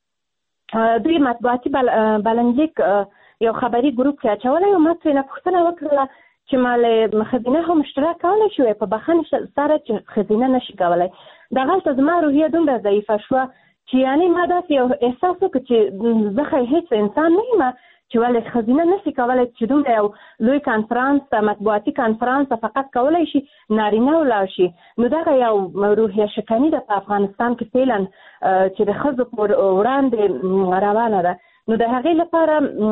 دوی مطبوعاتي بلنلیک یو خبري ګروپ کې اچولی او ما ترېنه پوښتنه وکړله چې ما له ښځینه هم اشتراک کولی شوی په بخښنې سره چې ښځینه نشي کولی دغلته زما روحیه دومره ضعیفه شوه چې یعنې ما داسې یو احساس وکړ چې زه هیڅ انسان نه یم چې ولې ښځینه نشي کولی چې دومره یو لوی کنفرانس ته مطبوعاتي کنفرانس ته فقط کولی شي نارینه ولاړ شي نو دغه یو روحیه شکني ده په افغانستان کې فعلا چې د ښځو پر وړاندې روانه ده نو د هغې لپاره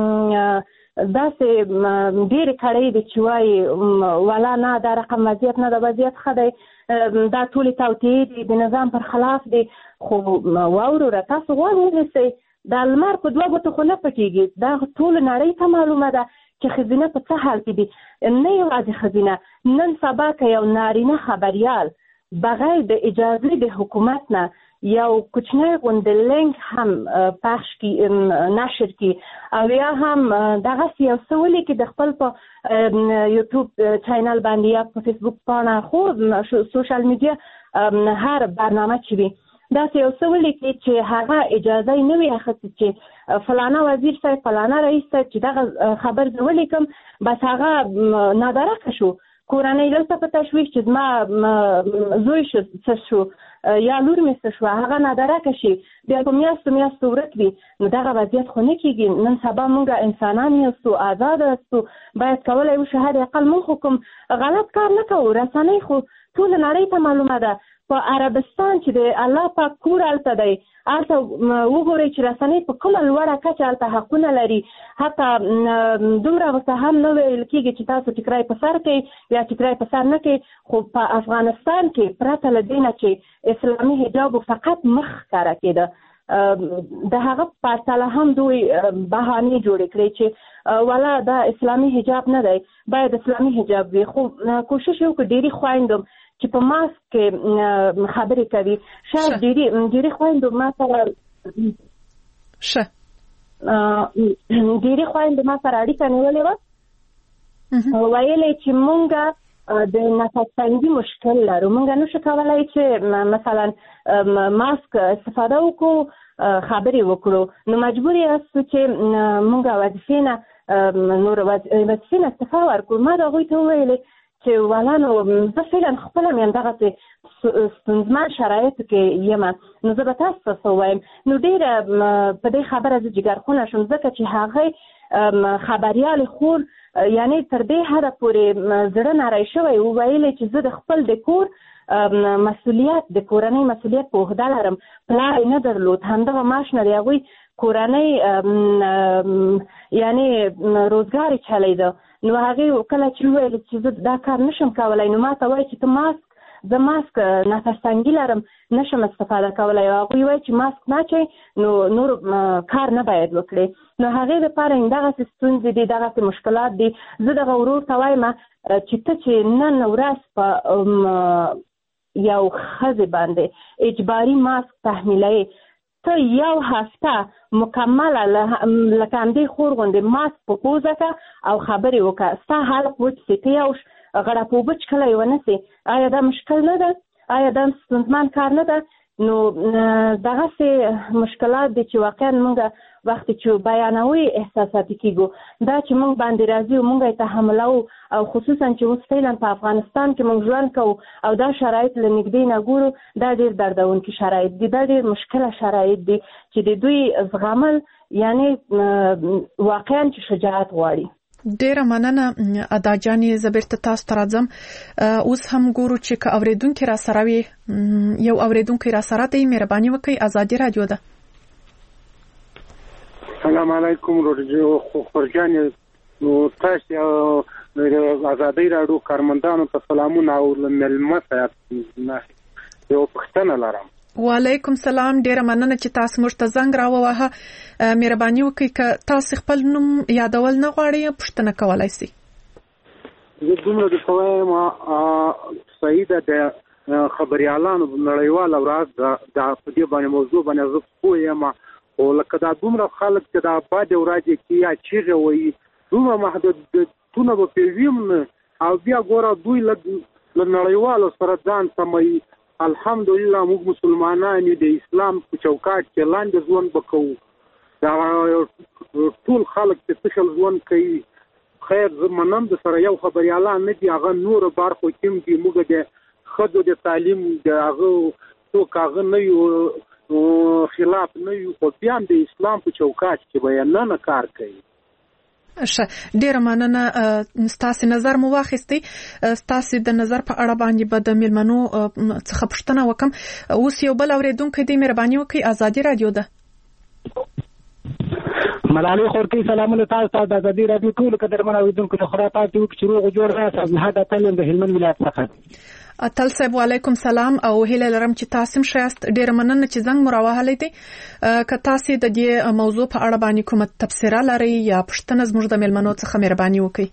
داسې ډېرې کړۍ دي چې وایي ولا نه دا رقم وضعیت نه ده وضعیت ښه دی دا ټولې توطیې دي د نظام پر خلاف دي خو واوروره تاسو غوږ ونیسئ دا لمر په دوه ګوتو خو نه پټېږي دا ټوله نړۍ ته معلومه ده چې ښځینه په څه حال کې دي نه یوازې ښځینه نن سبا که یو نارینه خبریال بغیر د اجازې د حکومت نه یو کوچنی غوندې لینک هم پخش کی نشر کی او یا هم دغسې یو څه ولیکي د خپل په یوټیوب چینل باندې یا په فیسبوک پاڼه خو سوشل میډیا هر برنامه چې وي داسې یو څه ولیکي چې هغه اجازه یې نه وي اخیستې چې فلانه وزیر صاحب فلانه رئیس صاحب چې دغه خبر زه ولیکم بس هغه نادرکه شو کورنۍ دلته په تشویش چې زما زوی څه شو یا لور مې څه شوه هغه نادرکه شي بیا په میاشتو ورک وي نو دغه وضعیت خو نه کېږي نن سبا موږ انسانان یاستو آزاد یاستو باید کولی وشو حد اقل موږ خو کوم غلط کار نه کوو رسنۍ خو ټوله نړۍ ته معلومه ده په عربستان چې د الله پاک کور هلته دی هلته وګورئ چې رسنۍ په کومه لوړه کچه هلته حقونه لري حتی دومره ورته هم نه ویل کېږي چې تاسو ټیکری په سر کوئ یا ټیکری په سر نه کوئ خو په افغانستان کې پرته له دې نه چې اسلامي حجابو فقط مخ ښکاره کېده د هغه پرتله هم دوی بهانې جوړې کړې چې والا دا اسلامي حجاب نه دی باید اسلامي حجاب وي خو کوشش یې وکړو ډېرې خویندو چې په ماسک کې خبرې کوي شاید ډېرې خویندو ما سره اړیکه نیولې وه ویلې چې مونږ د نفس تنګي مشکل لرو مونږ نشو کولی چې مثلا ماسک استفاده وکړو خبرې وکړو نو مجبور یاستو چې مونږ وظیفې نه نور وظیفې نه استعفا ورکړو. ما د هغوی ته وویلې چې والانو زه فعلا خپله یم دغسې ستونزمن شرایطو کې یم، نو زه به تاسو ته څه ووایم. نو ډېره په دې خبره زه جګرخونه شوم ځکه چې هغې خبریالې خور یعنی تر دې حده پورې زړه نری شوی وویلې چې زه د خپل د کور مسؤلیت د کورنۍ مسؤلیت په عهده لرم. پلار یې نه درلود، همدغه معاش نه د هغوی کورنۍ یعنی روزګار یې چلیده. نو هغې کله چې وویل چې زه دا کار نشم کولی، نو ما ته وایي چې ته زه ماسک نفس‌تنګي لرم نشم استفاده کولی، او هغوی وایي چې ماسک نه اچوئ نو نور کار نه باید وکړې. نو هغې دپاره دغسې ستونزې دي، دغسې مشکلات دي. زه دغه ورور ته وایم چې ته چې نن ورځ په یو ښځې باندې اجباري ماسک تحمیلوي، ته یو هفته مکمله لکه همدې خور غوندې ماسک په پوزه که او خبرې وکړه، ستا حلق وچ ته یو غړپ اوبه څښلی ونه سي. آیا دا مشکل نه ده؟ آیا دا ستونزمن کار نه ده؟ نو دغسې مشکلات دي چې واقعا موږ وختې چې بیانوي احساساتي کېږو، دا چې موږ باندې راځي او موږ یې تحملوو، او خصوصا چې اوس فعلا په افغانستان کې موږ ژوند کوو او دا شرایط له نږدې نه ګورو، دا ډېر دردونکي شرایط دي، دا ډېر مشکله شرایط دي چې د دوی زغمل یعنی واقعا چې شجاعت غواړي. ډیره مننه ادا جانې. زه بیرته تاسو ته راځم. اوس هم ګورو چې که اورېدونکي را سره وي، یو اورېدونکی را سره دی، مهرباني وکړئ. ازادي راډیو ده. سلام علیکم خورجانې. نو تاسو ازادي راډیو کارمندانو ته سلامونه او مېلمه ته یو پوښتنه لرم. وعلیکم سلام. ډیره مننه چې تاسو موږ ته زنګ راووهه. مهرباني وکړئ که تاسو خپل نوم یادول نه غواړئ پوښتنه کولی شئ. زه دومره درته وایم صحیح ده، د خبریالانو نړیواله ورځ دا په دې باندې موضوع باندې زه پوه یم، خو لکه دا دومره خلک چې دا بدې ورځې کې یا چیغې وایي دومره محدودیتونه به پرې ویم نه، او بیا ګوره دوی له نړیوالو سره ځان سموي. الحمدلله موږ مسلمانان د اسلام په چوکاټ کې لاندې ژوند به کوو، دا ټول خلک چې څه ژوند کوي. خیر زه منم د سره یو خبریالان نه دي، هغه نورو برخو کې هم دي، موږ د ښځو د تعلیم د هغه څوک هغه نه یو خلاف نه یو، خو بیا هم د اسلام په چوکاټ کې به یې نه کار کوي. ډیره مننه. ستاسو نظر مو واخیستی. ستاسو د نظر په اړه باندې به د مېلمنو څخه پوښتنه وکم. اوس یو بل اورېدونکی دی، مهرباني وکړئ. ازادي راډیو ده. ملالۍ خورکۍ سلامونه تاسو ته. د ازادي راډیو ټولو قدرمنو اورېدونکو ته خدای پاک دې وکړي چې روغ جوړ راسئ. نهاد اتل د هلمند ولایت څخه. اتل صاحب وعلیکم سلام، او هیله لرم چې تاسو هم شایست. ډیره مننه چې زنګ مو راوهلی دی. که تاسو د دې موضوع په اړه باندې کومه تبصره لرئ یا پوښتنه زموږ د مېلمنو څخه مهرباني وکړئ.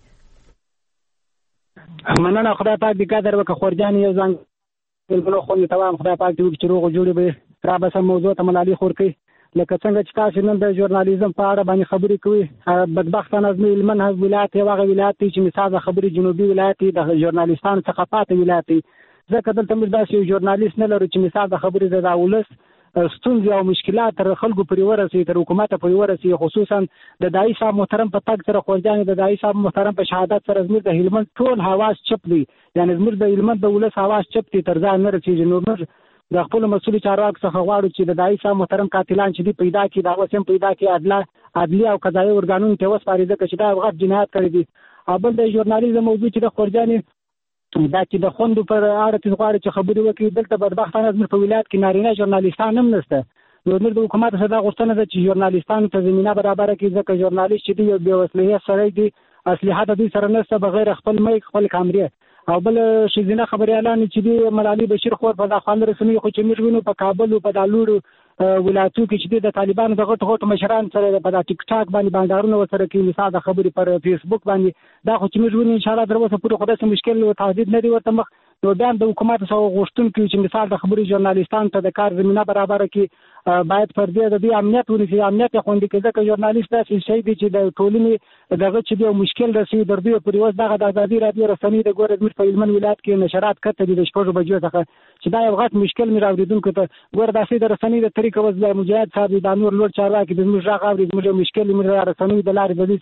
مننه. خدای پاک دې قدر وکړي. خورجان یو زنګ مېلمنو خوندې ته وایم خدای پاک دې وکړي چې روغ جوړې به را بسم موضوع ته ملالۍ خورکۍ. لکه څنګه چې تاسو نن د ژورنالیزم په اړه باندې خبرې کوي، بدبختانه زموږ هلمند ولایت یو هغه ولایت دی چې مثال خبرې جنوبي ولایت دی، د ژورنالیستانو څخه پاتې ولایت دی. ځکه دلته موږ داسې یو ژورنالیست نه لرو چې مثال د خبرې د ولس ستونزې او مشکلات تر خلکو پورې ورسوي، تر حکومته پورې ورسوي. خصوصا د داعی صاحب محترم په تګ سره خورجانې د داعی صاحب محترم په شهادت سره زموږ د هلمند ټول حواس چپ دي، یعنې زموږ د هلمند د ولس حواس چپ دي، تر ځان نه رسېږي. نو موږ د خپل مسؤل چارواکو څخه غواړو چې د داعی صاحب محترم قاتلان چې دي پیدا کړي، دا اوس هم پیدا کړي، عدلي او قضایي ارګانونو ته وسپاري، ځکه چې دا غټ جنایت کړی دي. او بل د ژورنالیزم موضوع چې د خورجانې دا چې د خوندو پر اړه چې غواړي چې خبرې وکړي، دلته بدبختانه زموږ په ولایت کې نارینه ژورنالیستان هم نشته. نو موږ د حکومت څخه دا غوښتنه ده چې ژورنالیستانو ته زمینه برابره کړي، ځکه ژورنالیست چې دی یو بې وسلې سړی دی، اسلحه د دوی سره نشته بغیر خپل میک خپل کامرې. او بل ښځینه خبریالان چې دی ملالۍ بشیر خور په داخله رسنیو خو چې موږ وینو په کابل او په دالور ولایتو کې چې د طالبانو د غټو مشران سره په ټیک ټاک باندې باندارونه وسره کوي، مثال د خبرې پر فیسبوک باندې، دا خو چې موږ وینو ان شاء الله دروازه پورې خدای سم مشکل او تهدید نه دی ورته مخ. نو بیا د حکومت څخه غوښتونکو چې مثال د خبرې ژورنالیستانو ته د کار زمينه برابر کړي، باید پر دې د امنیت ونیسي، امنیت خوندي کړي، ځکه ژورنالیست داسې شی دی چې د ټولنې دغه چې دی مشکل رسوي در دوی پورې. اوس دغه د ازادي راډیو رسنۍ د ګورې زموږ په هلمند ولایت کې نشرات کته دي د 6 بجو څخه، چې دا یو غټ مشکل مې راوړیدونکو ته ګور داسې د رسنۍ د طریقې وځي مجاهد صاحب د نور لوړ چارواکي د زموږ راغ اوري زموږ مشکل مې رسنۍ د لارې د دې سره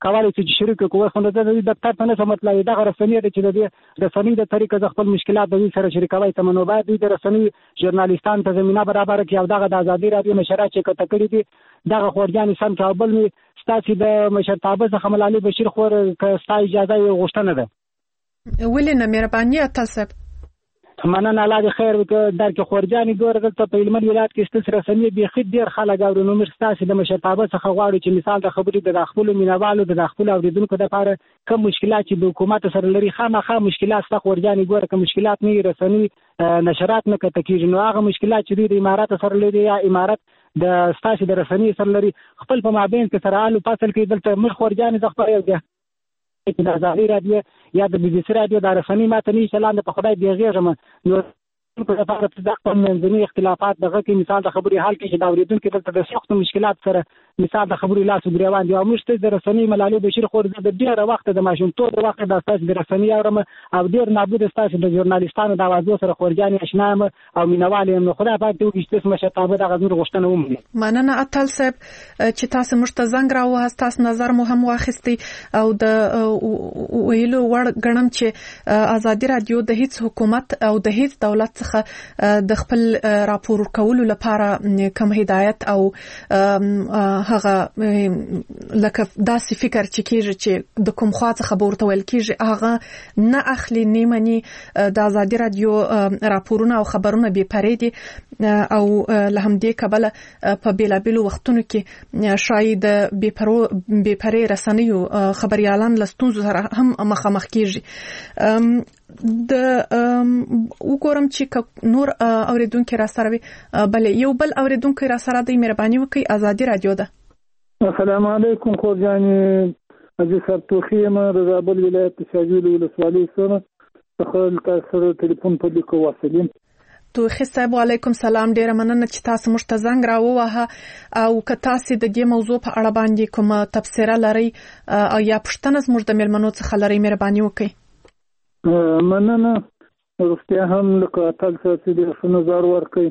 کولای شي چې شریک کوو. خو د دفتر ته نه سمتلای دغه رسنۍ چې د رسنۍ د طریقې د خپل مشکلات د سره شریکوي تمنو باید د رسنۍ ژورنالیستان ته زمينه برابر کړي او دغه د ازادي رادیو نشرات چې کته کړی دي دغه خورجان سم کابل می ستاسو د مشرتابه څخه ملالي بشیر خور ستاسو اجازه غوښتنه ده. ولې نه مهرباني تاسو مننه الله دې خیر وکړي. درک خورجاني ګور دلته په علمي ولایت کې ستاسو رسنۍ به خې ډیر خلک او نو مرستاسي د مشرتابه څخه غواړي چې مثال د خبرې د خپل مینوالو د خپل اوریدونکو لپاره کوم مشکلات چې د حکومت سره لري خامخا مشکلات ست خورجاني ګور کوم مشکلات نه رسنۍ نشرات نه کته کیږي نو هغه مشکلات چې د امارات سره لري یا امارات د ستاسو د رسنۍ سره لري خپل په مابین کې سره الو فاصل کې دلته مخ خورجاني د خبرې دی چې د ازادي رادیو یا د بي بي سي رادیو د رسنۍ ماته نه شلان په خدای دی غیرم یو په لپاره د خپل منځني اختلافات دغه کې مثال د خبري حل کې چې دا اوریدونکو دلته د سخت مشکلات سره مثال د خبري لاس ګریوان دی او مشته د رسنۍ ملالي بشیر خور د ډیره وخت د ماشومتوب د وخت د اساس د رسنۍ اورم او ډیر نابود اساس د ژورنالیستانو د आवाज سره خورجاني آشنا او مینوالي نو خدای پاک ته وګښته مشرتابه د غزور غشتنه ومني. مننه اتل صاحب چې تاسو مشتزنګ راو تاسو نظر مهم واخستي او د ویلو ور غنم چې ازادي رادیو د هیڅ حکومت او د هیڅ دولت څخه د خپل راپور کولو لپاره کوم هدایت او هغه لکه داسې فکر چې کیږي چې د کوم خواته خبر ته ویل کیږي هغه نه اخلي نیمني د ازادي رادیو راپورونه او خبرونه به پرې دي او لهمدې کبله په بیلابلو وختونو کې شاید به پرې رسنیو خبريالان لستونزو سره هم مخامخ کیږي. د وګورم چې نور اوریدونکو را سره بل یو بل اوریدونکو را سره د مهرباني وکي ازادي رادیو ده. السلام علیکم خورجاني عزیز سرتوخی ما رضا بل ولایت شاجول ولسوالۍ سره خپل تاسو ټلیفون په لیکو واصلین. توخی صاحب علیکم سلام ډیره مننه چې تاسو مشتزنګ راووه او که تاسو د دې موضوع په اړه باندې کوم تفسیر لري او یا پښتنه زموږ د ملمنو څخه لري مهرباني وکړئ. مننه روغتیا هم لکه تل څه د نظر ورکړي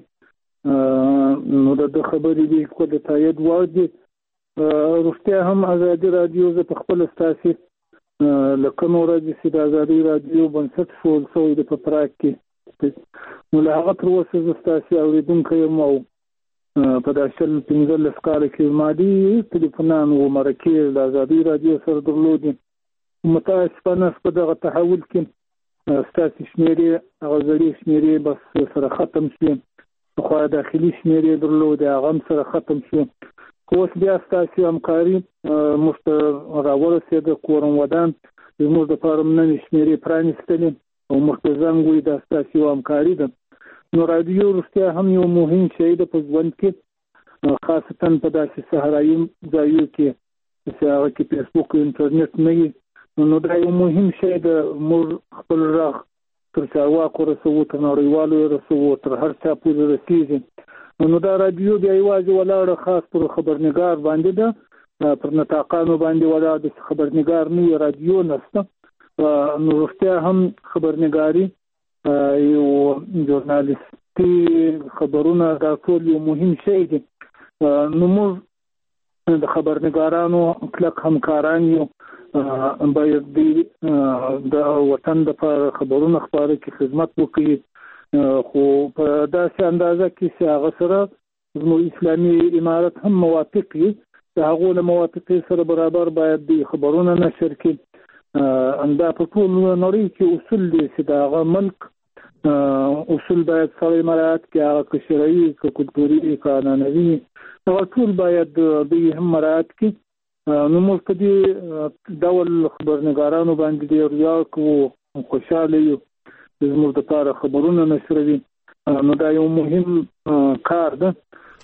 نو د خبرې دی کو د تایید وادي روغتیا هم ازادي رادیو ز په خپل استاسي لکه نور چې د ازادي رادیو بنسټ شول سوې د پراک کې نو له هغه تر اوسه ز استاسي اوریدونکو مو په داشل 15 کال کې مادي ټلیفونان و مرکې د ازادي رادیو سره درلودي متاسفانه په دغه تحول کې ستاسو شمیرې غزړي شمیرې بس سره ختم شي خو داخلي شمیرې درلود هغه سره ختم شي اوس بیا ستاسو همکاري راورسې د کورن ودان زموږ د فارم نه شمیرې پرانیستلې او مرتضنګوي د ستاسو همکاري ده نو رادیو روغتیا هم یو مهم شی ده په ژوند کې خاصتا په داسې صحرایي ځایو کې چې هغه کې فیسبوک او انټرنیټ نه وي نو دا یو مهم شی د مور خپل راغ تر چارواکو رسو تر نړیوالو رسو تر هر چا پورې رسیږي نو دا رادیو بیا یوازې ولاړه خاص پر خبرنګار باندې ده پر نطاقانو باندې ولاړ د خبرنګار نه رادیو نشته نو روغتیا هم خبرنګاري یو ژورنالیستي خبرونه دا ټول یو مهم شی دی نو موږ د خبرنګارانو کلک همکاران یو باید د وطن د خبرونو خبره کې خدمت وکړي خو په داسې اندازه کې چې هغه سره زموږ اسلامي امارت هم موافق وي د هغو له موافقې سره برابر باید د خبرونو نشر کړي دا په ټول نړۍ کې اصول دي چې د هغه ملک اصول باید سره مراعات کړي هغه شرعي کلتوري قانوني هغه ټول باید د هم مراعات کړي نو موږ په دې ډول خبرنګارانو باندې ډېر ویاړ کوو خوشاله یو زموږ لپاره خبرونه نشروي نو دا یو مهم کار ده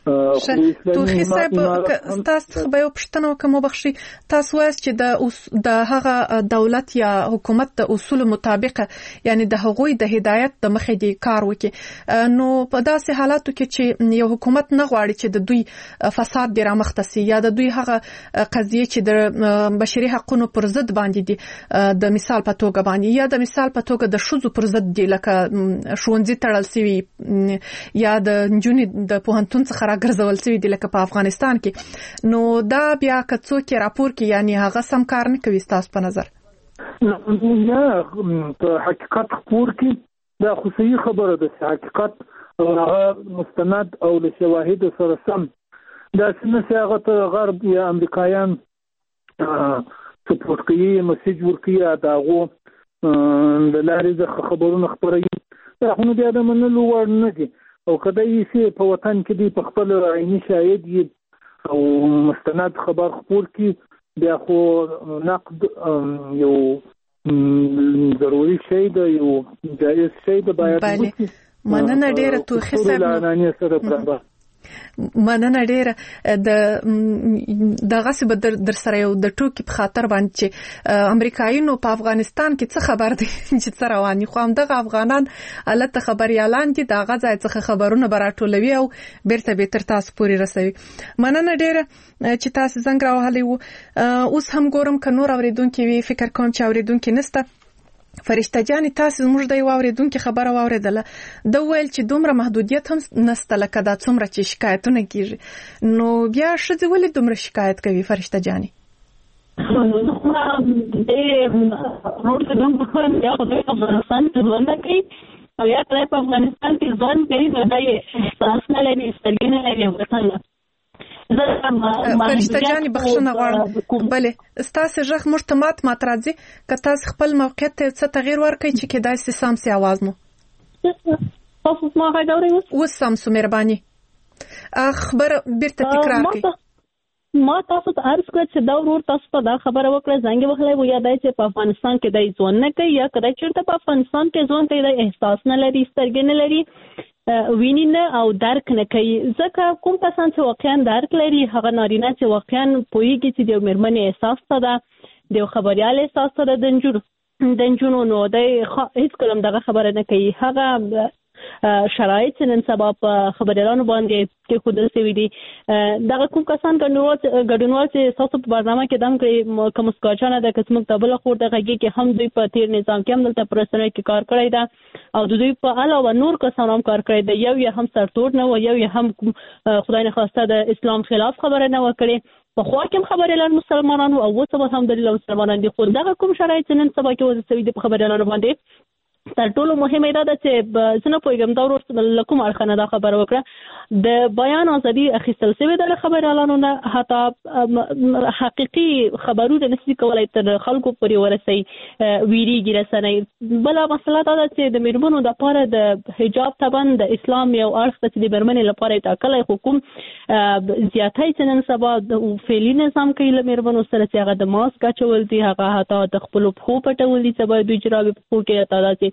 توخی صاحب تاسو به یو پښتنو کوم بخشي تاسو وایي چې د هغه دولت یا حکومت د اصول مطابق یعنی د هغوی د هدایت د مخې دی کار وکړي نو په داسې حالاتو کې چې یو حکومت نه غواړي چې د دوی فساد دی رامختصي یا د دوی هغه قضیه چې د بشري حقوقو پر ضد باندې دي د مثال په توګه باندې یا د مثال په توګه د شذو پر ضد دی لکه شونځي تړل سوي یا د نجونې د پوهنتون څخه راګرځول شوی دي لکه په افغانستان کې، نو دا بیا که څوک راپور کوي یعنی هغه سم کار نه کوي ستاسو په نظر؟ نه په حقیقت خبر کې دا خو صحیح خبره ده، حقیقت او هغه مستند او له شواهد سره سم دا څنګه هغه ته غرب یا امریکایان سپورټ کوي، میسج ورکوي، داغو د لارې د خبرونه خپروي، دا خو بیا د منلو وړ نه دي. او کله یې په وطن کې دی په خپل عیني شاهد او مستند خبر خپور کی بیا خو نقد یو ضروري شی دی، یو جایز شی دی، باید وکړي. مننه ډیره توخي صاحب، مننه ډیره دغه څه به در سره یو د ټوکی په خاطر باندې چې امریکایانو په افغانستان کې څه خبر دي چې څه رواني، خو هم دغه افغانان الته خبريالان دي دغه ځای څخه خبرونه براټولوي او بیرته به تر تاسو پورې رسوي. مننه ډیره چې تاسو څنګه راوهلي وو. اوس هم ګورم ک نور اوریدونکو وی فکر کوم چې اوریدونکو نسته. فرشته جانې تاسو زموږ د یو اوریدونکو خبره واوریدله، د ویل چې دومره محدودیت هم نسته لکه دا څومره چې شکایتونه کیږي، نو بیا ښځې ولې دومره شکایت کوي فرشته جانې؟ او یا په افغانستان کې ځان کوي نو دا یې احساس نه لري، سترګې نه لري وطن. فرشته جانې بخښنه غواړم، بلې ستاسو غږ موږ ته مات راځي، که تاسو خپل موقعیت ته څه تغییر ورکړئ چې کېدای شي سم سي اواز مو تاسو ما غواړئ اوس سم سو مهرباني خبر بیرته تکرار کړئ. ما تاسو ته عرض کړ چې دا ورور تاسو ته دا خبره وکړه زنګ وهلای و یا دای چې په افغانستان کې دای ځون نه کوي یا کله چې په افغانستان کې ځون کوي د احساس نه لري، سترګې نه لري، ویني نه او درک نه کوي. ځکه کوم کسان چې واقعا درک لري هغه نارینه چې واقعا پوهیږي چې د مېرمنې احساس څه ده، د خبريال احساس څه ده، د نجونو نو د هیڅ کلم دغه خبره نه کوي. هغه شرایط نن سبا په خبريالانو باندې کې خود سوي دي. دغه کوم کسان ګډونوال چې تاسو په برنامه کې دم کوي کوم سکاچانه د قسم تبل خور دغه کې هم دوی په تیر نظام کې هم دلته پرسنل کې کار کړی دا او دوی په علاوه نور کسان هم کار کړی دا، یو هم سرتور نه و، یو هم خدای نه خواسته د اسلام خلاف خبره نه وکړي. په خوا کې خبريالان مسلمانانو او وسه هم د مسلمانانو دي، خو دغه کوم شرایط نن سبا کې وځي سوي دي په خبريالانو باندې. تر ټولو مهمه دا ده چې څنګه پوهیږم دا ورته لکوم اړخنه دا خبره وکړه د بیان ازادي اخیستل شوی د خبريالانو نه، حتی حقيقي خبرونه نشي کولای تر خلکو پورې ورسي ویریږي رسنۍ. بل مسله دا ده چې د میرمنو د لپاره د حجاب تبن د اسلام یو اړخ ته د میرمنې لپاره ټاکلای حکم زیاتای چې نن سبا د فعلی نظام کې له میرمنو سره چې هغه د ماسک اچول دي، هغه حتی د خپل خو پټول دي، سبا دوی جرابې په خو کې تعداد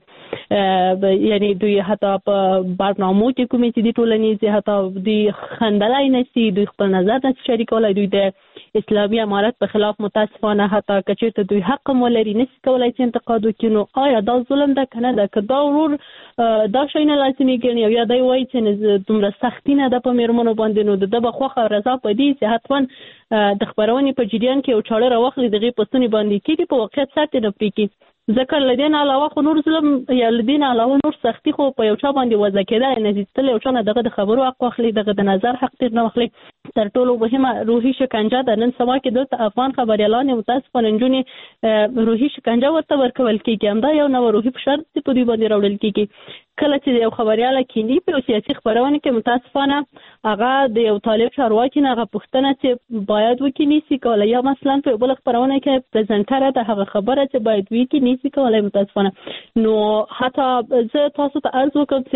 یعنی دوی حتی په برنامو کې کومې چې د ټولنیز حتی دوی خندلای نشي، دوی خپل نظر نه شریکولای، دوی د اسلامي امارت په خلاف متاسفانه حتی کچېرته دوی حق مولري نشي کولای چې انتقاد وکړي. نو آیا دا ظلم ده کنه ده؟ که دا ورور دا شي نه لازمي ګڼي او یا دا وایي چې دومره سختي نه ده په میرمنو باندې، نو د بخوخه رضا پدې چې حتما د خبرونې په جریان کې او چاړه راوخلي دغه پستونی باندې کې په واقعیت سره نه پریږي. ذکر لدین علاوه خو نور ظلم یا لدین علاوه نور سختی خو په یو چا باندې وځه کېدای نه دي، تل یو چا دغه د خبرو حق واخلي، دغه د نظر حق تیر نه واخلي. تر ټولو مهمه روحي شکنجه ده. نن سبا کې دلته افغان خبريالان متاسفانه نجونې روحي شکنجه ورته ورکول کېږي، همدا یو نو روحي فشار په دوی باندې راوړل کېږي. کله چې یو خبريال کېنی په سیاسي خبرونه کې متاسفانه هغه د یو طالب چارواکي نه هغه پوښتنه چې باید وکړي سي کولای، یا مثلا په بل خبرونه کې پریزنټر د هغه خبره چې باید وکړي سي کولای متاسفانه. نو حتی زه تاسو ته عرض وکړم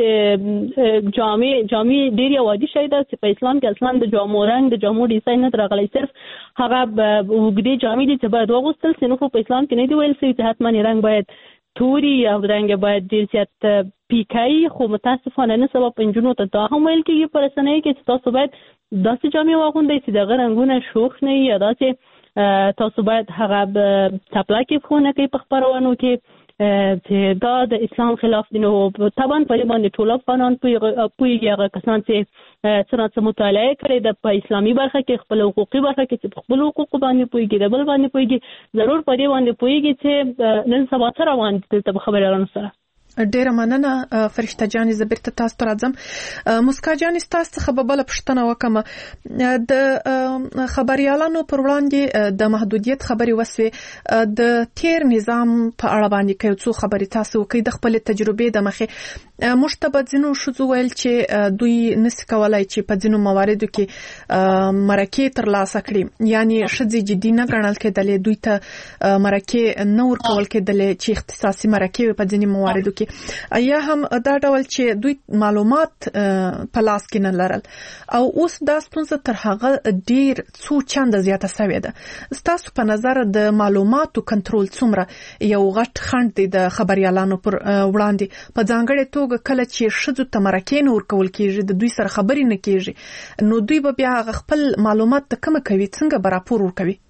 چې جامع ډیر وادي شي ده چې په اسلام کې اصلا د جامو رنگ د جامو ډیزاین نه راغلی، صرف هغه وګړي جامع دي چې باید وغوستل سي. نو په اسلام کې نه دی ویل چې حتما رنگ باید توري یا رنگ باید ډیر زیات پیکای، خو متاسفانه نه سبب پنځونو ته دا هم ویل کېږي په رسنیو کې چې تاسو باید داسې جامې واغوندئ چې دغه رنګونه شوخ نه وي، یا داسې تاسو باید هغه چپلاکې پښو نه کوي په خپرونو کې چې دا د اسلام خلاف دي. نو طبعا په دې باندې ټول افغانان پوهیږي، هغه کسان چې څنګه مطالعه کړي د په اسلامي برخه کې خپل حقوقي برخه کې چې خپل حقوق باندې پوهیږي، د بل باندې پوهیږي، ضرور په دې باندې پوهیږي چې نن سبا سره روان دي ته خبريالانو سره. ډیره مننه فرشته جان زبرته تاسو ته راځم. مسکا جان تاسو څخه به بل پښتنه وکم د خبريالانو پر وړاندې د محدودیت خبري وسوي د تیر نظام په اړه باندې کوي څو خبري تاسو کوي د خپل تجربې د مخه مشتبهزینو شذو ویل چې دوی نس کولای چې په ځینو مواردو کې مرکه تر لاسه کړي یعنی شذې جدي نه ګڼل کېدلې دوی ته مرکه نور کول کېدلې چې اختصاصي مرکه په ځینو مواردو کې یا هم دا ډول چې دوی معلومات په لاس کې نه لرل او اوس دا ستونزه تر هغه ډیر څو چنده زیاته شوې ده. ستاسو په نظر د معلوماتو کنټرول څومره یو غټ خنډ دی د خبريالانو پر وړاندې په ځانګړي توګه کله چې شذو تمرکې نور کول کېږي د دوی سره خبرې نه کېږي نو دوی به بیا خپل معلومات د کوم کوي څنګه به راپور ورکوي؟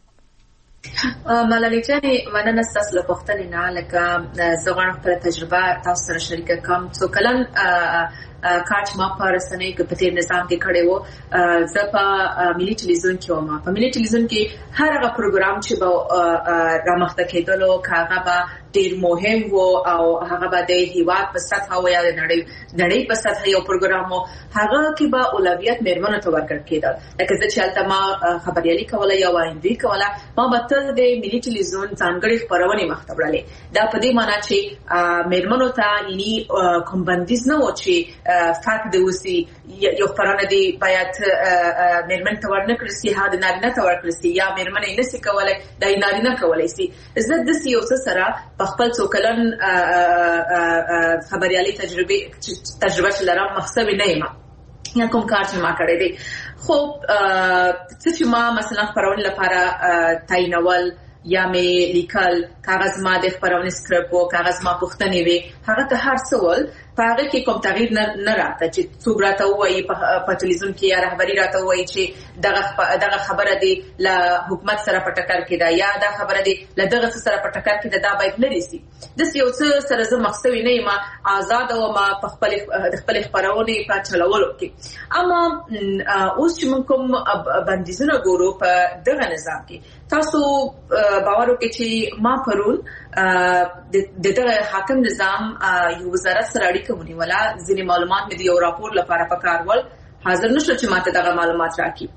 ملالۍ جانې مننه ستاسو له پوښتنې نه لکه زه غواړم خپله تجربه تاسو سره شریکه کړم. څو کلن کار چې ما په رسنیو کې په تېر نظام کې کړی و زه په ملي ټلویزیون کې وم. په ملي ټلویزیون کې هر هغه پروګرام چې به رامخته کېدلو که هغه به ډېر مهم و او هغه به د هېواد په سطحه و یا د نړۍ په سطحه یو پروګرام و هغه کې به اولویت مېرمنو ته ورکړل کېدل. لکه زه چې هلته ما خبریالي کوله یا وایندوي کوله ما به تل د ملي ټلویزیون ځانګړې خپرونې مخته وړلې. دا په دې معنی چې مېرمنو ته یعنی کوم بندیز نه و چې فرق دی وسی یو خبرونه دی باید مېرمن ته ورنکړل شي هغه د نارینه ته ورکړل شي یا مېرمن یې نشي کولای د نارینه کولای شي. زه د یو څه سره په خپل څو کلن خبريالي تجربه چې لرم مخسوي نه یم یا کوم کار چې ما کړی دی. خو چې ما مثلا خبرونه لپاره تعینول یا مې لیکل کاغذ ما د خبرونه سکرپ او کاغذ ما پوښتنې وي هغه ته هر څول پاره کې کوم تغییر نه راته چې څوک راته وایي په ټلویزیون کې یا رهبری راته وایي چې دغه خبره دی له حکومت سره په ټکر کې ده یا دا خبره دی له دغه سره په ټکر کې ده دا باید لري سي. د یو څه سره زه مخسوي نه یم آزاد او ما په خپل خبرونه په چلولو کې. اما اوس چې موږ کوم بندیزونه ګورو په دغه نظام کې تاسو باور وکړئ چې ما پرون دغه حاکم نظام یو وزارت سره اړیکه ونیوله ځینې معلومات مې د یو راپور لپاره پکارول حاضر نشو چې ماته دغه معلومات راکړي.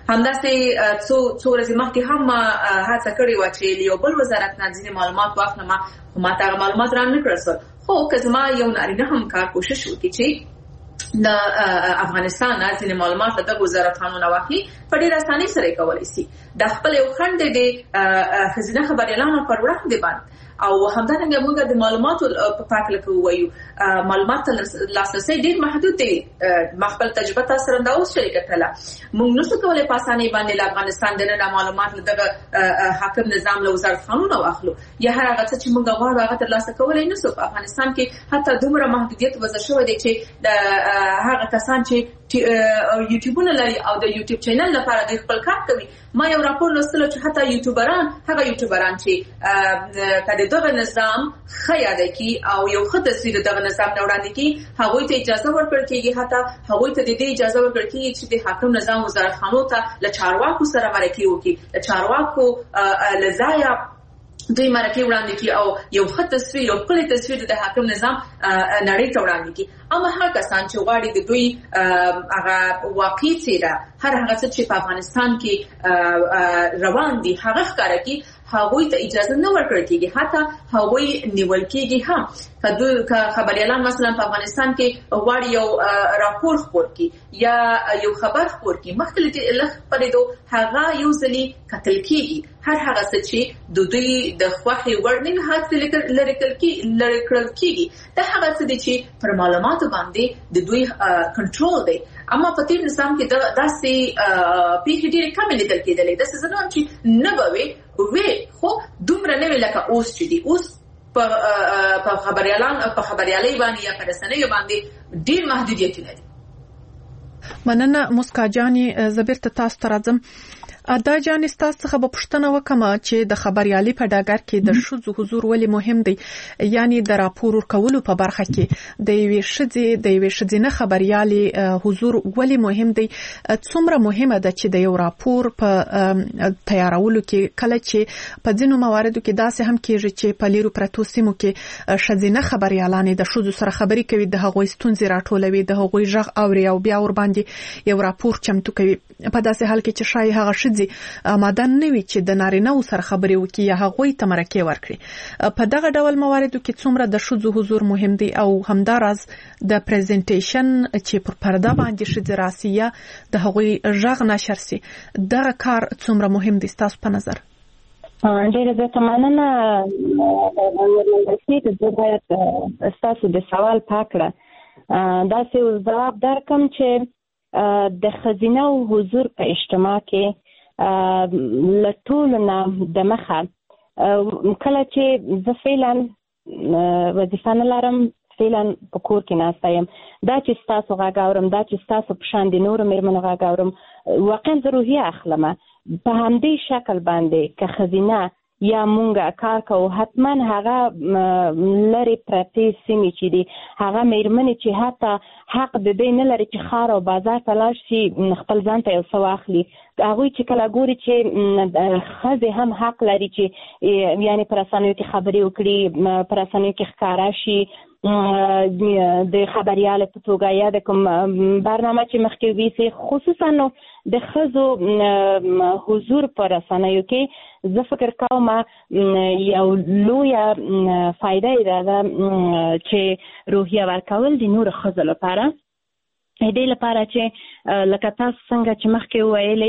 همداسې څو ورځې مخکې هم هڅه کړې وه چې یو بل وزارت نه ځینې معلومات واخلم خو ماته هغه معلومات را نه کړل. خو که زما یو نارینه همکار کوشش وکړي چې د افغانستان نه ځینې معلومات له دغه وزارتانو نه واخلي په ډېره اسانۍ سره یې کولی شي. دا خپل یو خنډ دی د ښځینه خبریالانو پر وړاندې باندې او همدارنګه موږ د معلوماتو په پاکله کې وایو معلومات لاسرسی ډېر محدود دی. ما خپل تجربه تاسو سره دا اوس شریکه کړله. موږ نشو کولی په اسانۍ باندې له افغانستان دننه معلومات له دغه حاکم نظام له وزارتخانو نه واخلو یا هر هغه څه چې موږ غواړو هغه ترلاسه کولی نشو. په افغانستان کې حتی دومره محدودیت وضع شوی دی چې د هغه کسان چې یوټیوبونه لري او د یوټیوب چینل لپاره د خپل کار کوي. ما یو راپور لوستلو چې حتی یوټیوبران چې کله دغه نظام خیاده کی او یو ښه تصویر دغه نظام نه وړاندې کی هغوی ته اجازه ورکړل کیږي حتی هغوی ته د دې اجازه ورکړل کیږي چې د حاکم نظام وزارتخانو ته له چارواکو سره مرکه وکړي له چارواکو لزایا دوی مرکه وړاندې کی او یو ښه تصویر یو کلی تصویر د حاکم نظام نړۍ ته وړاندې کی. اما هر کسان چې غواړي د دوی هغه واقعي څیره هر هغه څه چې په افغانستان کې روان دي هغه ښکاره کی هغوی ته اجازه نه ورکړل کیږي حتی هغوی نیول کیږي. هم که خبريالان مثلا په افغانستان کې غواړي یو راپور خپور کی یا یو خبر خپور کی مخکې له خپرېدو هغه یو ځلې کتل کیږي. هر هغه څه چې د دوی د خوښې وړ نه هڅه لري کړل کیږي دا هغه څه دي چې پر معلوماتو باندې د دوی کنټرول دی. اما په تیر نظام کې داسې پیښې ډېرې کمې لیدل کېدلې. داسې زه نه وایم چې نه به وي خو دومره نه وي لکه اوس چې دي. اوس په خبریالۍ باندې یا په رسنیو باندې ډېر محدودیتونه دي. مننه مسکا جاني زبرت تاسو ته راځم. دا جاني تاسو څخه به پوښتنه وکم چې د خبريالي په ډګر کې د شذو حضور ولې مهم دی، یعنی د راپور ورکولو په برخه کې د یوې شذینه خبريالي حضور ولې مهم دی؟ څومره مهمه ده چې د یو راپور په تیارولو کې کله چې په ځینو مواردو کې داسې هم کېږي چې په لیرو پرتو سیمو کې شذینه خبريالانې د شذو سره خبرې کوي، د هغوی ستونزې راټولوي، د هغوی ژغ اوري او بیا ور باندې یو راپور چمتو کوي. په داسې حال کې چې شای هغه آماده نه وي چې د نارینه سره خبرې وکړي یا هغوی ته مرکه ورکړي. په دغه ډول مواردو کې څومره د شذو حضور مهم دی او همداراز د پریزنټیشن چې پر پرده باندې شذ راسي یا د هغوی ژغ نشر سي، دغه کار څومره مهم دی تاسو په نظر؟ ډېر زه مننه چې باید تاسو د سوال پاکړه دا څه ځواب درکم چې د خزینه او حضور په اجتماع کې لټول نه د مخه کله چې زه فعلا وظیفه نه لرم، فعلا په کور کې ناسته یم، دا چې ستاسو غږ اورم، دا چې ستاسو په شان د نورو مېرمنو غږ اورم، واقعا زه روحیه اخلم. په همدې شکل باندې که خزینه یا مونږه کار کوو حتما هغه لري پرتې سیمې چې دي هغه مېرمنې چې حتی حق د دې نه لري چې ښار او بازار ته لاړ شي خپل ځان ته یو څه واخلي، هغوی چې کله ګوري چې ښځې هم حق لري چې یعنې په رسنیو کې خبرې وکړي، په رسنیو کې ښکاره شي، د خبريال په توګه یا د کوم برنامه چې مخکې وي خصوصا نو د ښځو حضور په رسنیو کې زه فکر کوم یو لویه فایده ده چې روحیه ورکول د نورو ښځو لپاره، دې لپاره چې لکه تاسو څنګه چې مخکې وویلې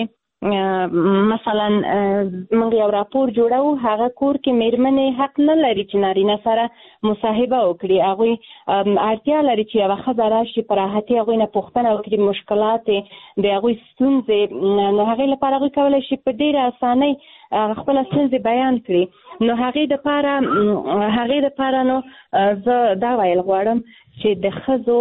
مثلا موږ یو راپور جوړو، هغه کور کې مېرمنې حق نه لري چې نارینه سره مصاحبه وکړي، هغوی اړتیا لري چې یوه ښځه راشي په راحتي هغوی نه پوښتنه وکړي، مشکلات د هغوی ستونزې، نو هغې لپاره هغوی کولی شي په ډېره اسانۍ خپله ستونزې بیان کړي. نو هغې دپاره نو زه دا ویل غواړم چې د ښځو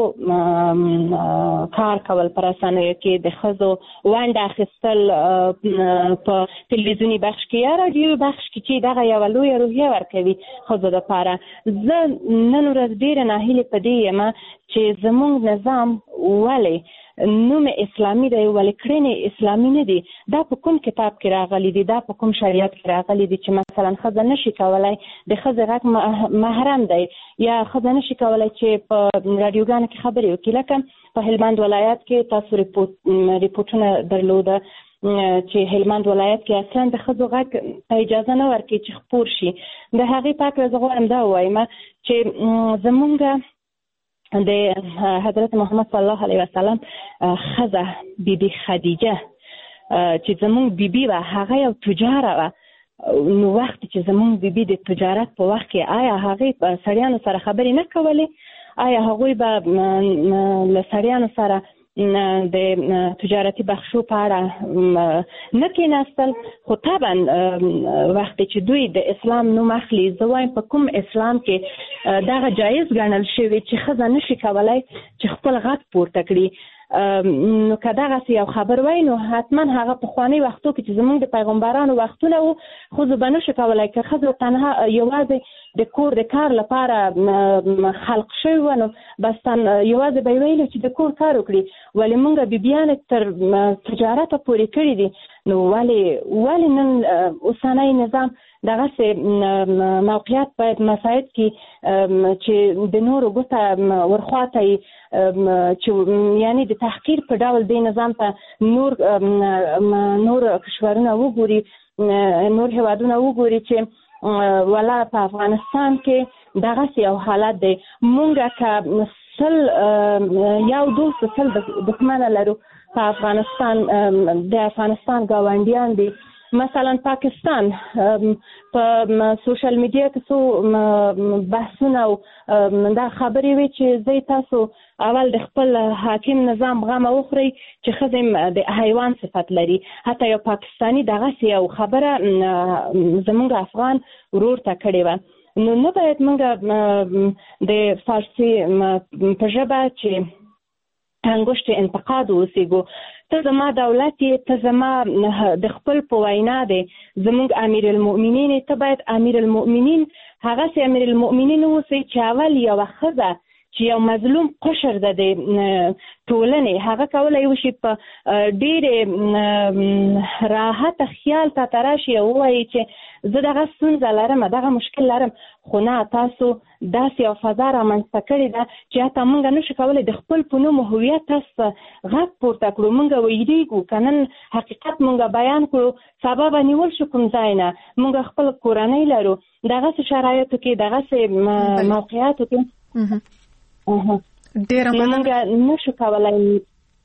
کار کول په رسنیو کې، د ښځو ونډه اخیستل په تلویزیوني بخش کې یا راډیوي بخش کې چې دغه یوه لویه روحیه ورکوي ښځو دپاره. زه نن ورځ ډېره ناهیلې په دې یم چې زموږ نظام ولې نوم اسلامي دی ولې کړنې اسلامي نه دي؟ دا په کوم کتاب کې راغلي دي؟ دا په کوم شریعت کې راغلي دي چې مثلا ښځه نشي کولی د ښځې غږ محرم دی یا ښځه نشي کولی چې په راډیوګانو کې خبرې وکړي؟ لکه په هلمند ولایت کې تاسو ریپورټونه درلوده چې هلمند ولایت کې اصلا د ښځو غږ ته اجازه نه ورکوي چې خپور شي. د هغې په هکله زه غواړم دا ووایم چې زمونږ د حضرت محمد صلی الله علیه وسلم ښځه بیبي خدیجه چې زمونږ بیبي وه، هغه یو تجاره وه. نو وخت چې زمونږ بیبي د تجارت په وخت کې آیا هغې سړیانو سره خبرې نه کولې؟ آیا هغوی به له سړیانو سره د تجارتي بخشو په اړه نه کېناستل؟ خو طبعا وخت چې دوی د اسلام نوم اخلي، زه وایم په کوم اسلام کې دغه جایز ګڼل شوي چې ښځه نشي کولی چې خپل غږ پورته کړي. نو که دغسې یو خبر وای نو حتما هغه پخواني وختو کې چې زموږ د پیغمبرانو وختونه وو ښځو به نشي کولی که ښځو تنها یوازې د کور د کار لپاره خلق شوي وه نو بس یوازې به یې ویلو چې د کور کار وکړي، ولې موږ بیبیانې تر تجارته پورې کړي دي. نو ولې نن اوسنی نظام دغسې موقعیت باید مساعد کې چې د نورو ګوته ورخواته یې چې یعنې د تحقیر په ډول دې نظام ته نور کشورونه وګوري، نور هیوادونه وګوري چې ولا په افغانستان کې دغسې یو حالت دی. مونږ که یو دوست دښمنه لرو په افغانستان، د افغانستان ګاونډیان دي، مثلا پاکستان په سوشل میډیا کې څو بحثونه او دا خبرې وي چې زه تاسو اول د خپل حاکم نظام غم وخورئ چې ښځې د حیوان صفت لري. حتی یو پاکستاني دغسې یو خبره زموږ افغان ورور ته کړې وه. نو نه باید موږ د فارسي په ژبه چې انګشت انتقاد وسیګو. ته زما دولت یې، ته زما د خپل په وینا دی زموږ امیر المؤمنین، ته باید امیر المؤمنین هغسې امیر المؤمنین اوسئ چې اول یوه ښځه چې یو مظلوم قشر ده د ټولنې هغه کولی وشي په ډېرې راحته خیال ته راشي او ووایي چې زه دغه ستونزه لرم، دغه مشکل لرم، خو نه تاسو داسې یو فضا رامنځته کړې ده چې حتی موږ نه شو کولی د خپل په نوم هویت تاسو غږ پورته کړو. موږ ویریږو که نن حقیقت موږ بیان کړو سبا به نیول شو کوم ځای نه. موږ خپل کورنۍ لرو، دغسې شرایطو کې دغسې موقعیاتو کې ډیره مننه. موږ نشو کولی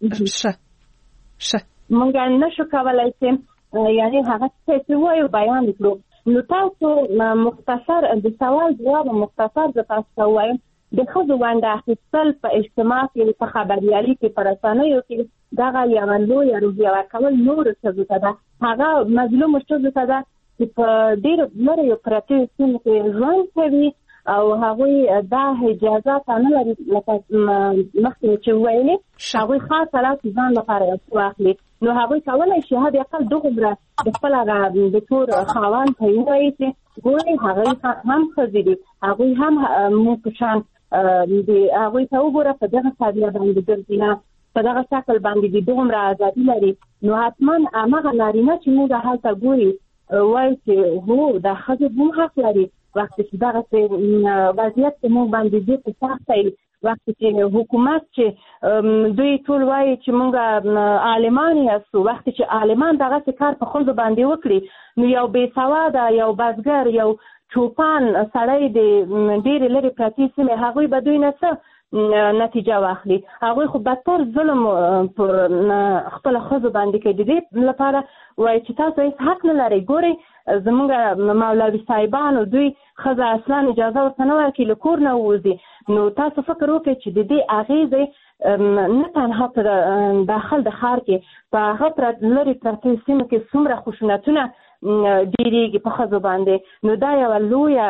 موږ نشو کولی چې یعنې هغه څه چې وایو بیان کړو. نو تاسو مختصر د سوال جواب مختصر زه تاسو ته ووایم د ښځو ونډه اخیستل په اجتماع کې، په خبریالي کې، په رسنیو کې دغه یوه لویه روحیه ورکول نورو ښځو ته ده، هغه مظلومو ښځو ته ده چې په ډېرو لرې پرتې سیمو کې ژوند کوي او هغوی دا اجازات نه لري لکه مخکې چې وویلې هغوی خاص حالات ځان لپاره واخلي. نو هغوی کولی شي حد اقل دومره د خپل د کور خاوند ته ووایي چې ګورئ هغوی هم ښځې دي، هغوی هم موږ په شان دي، هغوی ته وګوره په دغه ساریه باندې ګرځي، نه په دغه شکل باندې دي، دومره ازادي لري. نو حتما همغه نارینه چې موږ هلته ګوري وایي چې هو دا ښځې هم حق لري. وخت چې دغسې وضعیت چې موږ باندې دې په سخته وي، وخت چې حکومت چې دوی ټول وایي چې موږ عالمان یاستو، وخت چې عالمان دغسې کار په ښځو باندې وکړي، نو یو بېسواده، یو بزګر، یو چوپان سړی د ډېرې لرې پرتې سیمې هغوی به دوی نه څه نتیجه واخلي؟ هغوی خو بدتر ظلم پر خپله ښځو باندې کوي. د دې لپاره وایي چې تاسو هېڅ حق نه لرئ. ګورئ زموږ مولوي صاحبانو دوی ښځه اصلا اجازه ورته نه ورکوي له کور نه ووځي. نو تاسو فکر وکړئ چې د دې اغېزې نه تنها په داخل د ښار کې، په هغه لرې پرتې سیمو کې څومره خشونتونه ډېرېږي په ښځو باندې. نو دا یوه لویه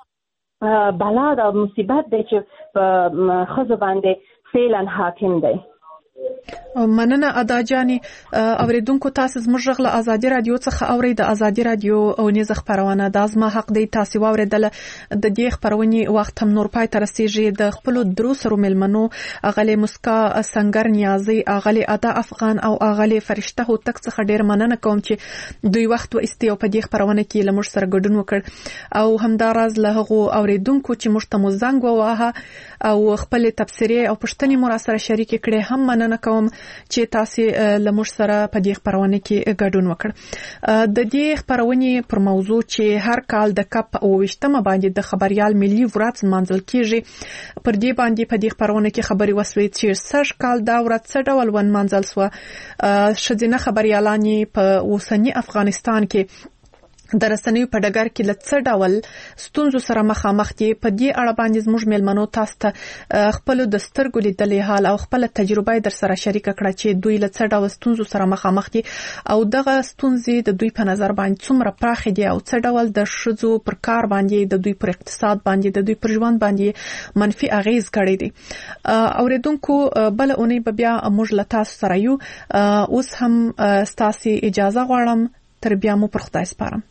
بلا دا مصیبت دی چې په ښځو باندې فعلا حاکم دی. مننه ادا جانې. اوریدونکو تاسو زموږ غږ له ازادي رادیو څخه اورئ. د ازادي رادیو اونیزه خبرونه د ازما حق دی. تاسو واوریدل د دې خبرونې وخت هم نور پای ته رسیږي. د خپل درو سره ملمنو اغلی مسکا سنگر نیازي، اغلی ادا افغان او اغلی فرشته هوتک څخه ډیر مننه کوم چې دوی وخت و استیو په دې خبرونه کې لمر سره ګډون وکړ، او همداراز له هغو اوریدونکو چې مشتمو زنګ ووهه او خپل تبصرې او پوښتنې مو سره شریک کړي هم مننه کوم چې تاسو لمر سره په دې خبرونه کې ګډون وکړ. د دې خبرونې پر موضوع چې هر کال د کپ او وشتمه باندې د خبريال ملي ورځ منځل کیږي، پر دې باندې په دې خبرونه کې خبري وسوي چې سږ کال دا ورځ څه ډول ون منځل سو. شذینه خبريالانی په اوسنی افغانستان کې د رسنیو په ډګر کې لڅ ډول ستونزو سره مخامخ دي. په دې اړه باندې زموږ ملمنو تاسو ته خپل د سترګو لیدلې حال او خپل تجربه در سره شریک کړه چې دوی لڅ ډول ستونزو سره مخامخ دي او دغه ستونزې د دوی په نظر باندې څومره پراخ دي او څه ډول د شذو پر کار باندې، د دوی پر اقتصاد باندې، د دوی پر ژوند باندې منفي اغیز کړی دي. اوریدونکو بل اونۍ به بیا موږ له تاسو سره یو. اوس هم تاسو اجازه غواړم تر بیا مو پر خدای سپارم.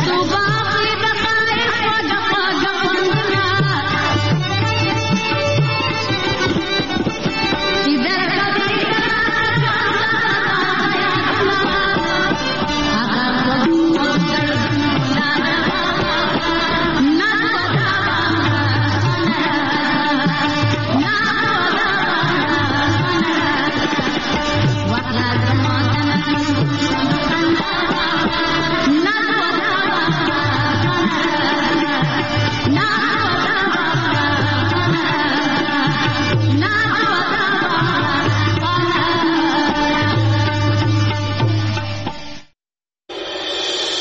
Oba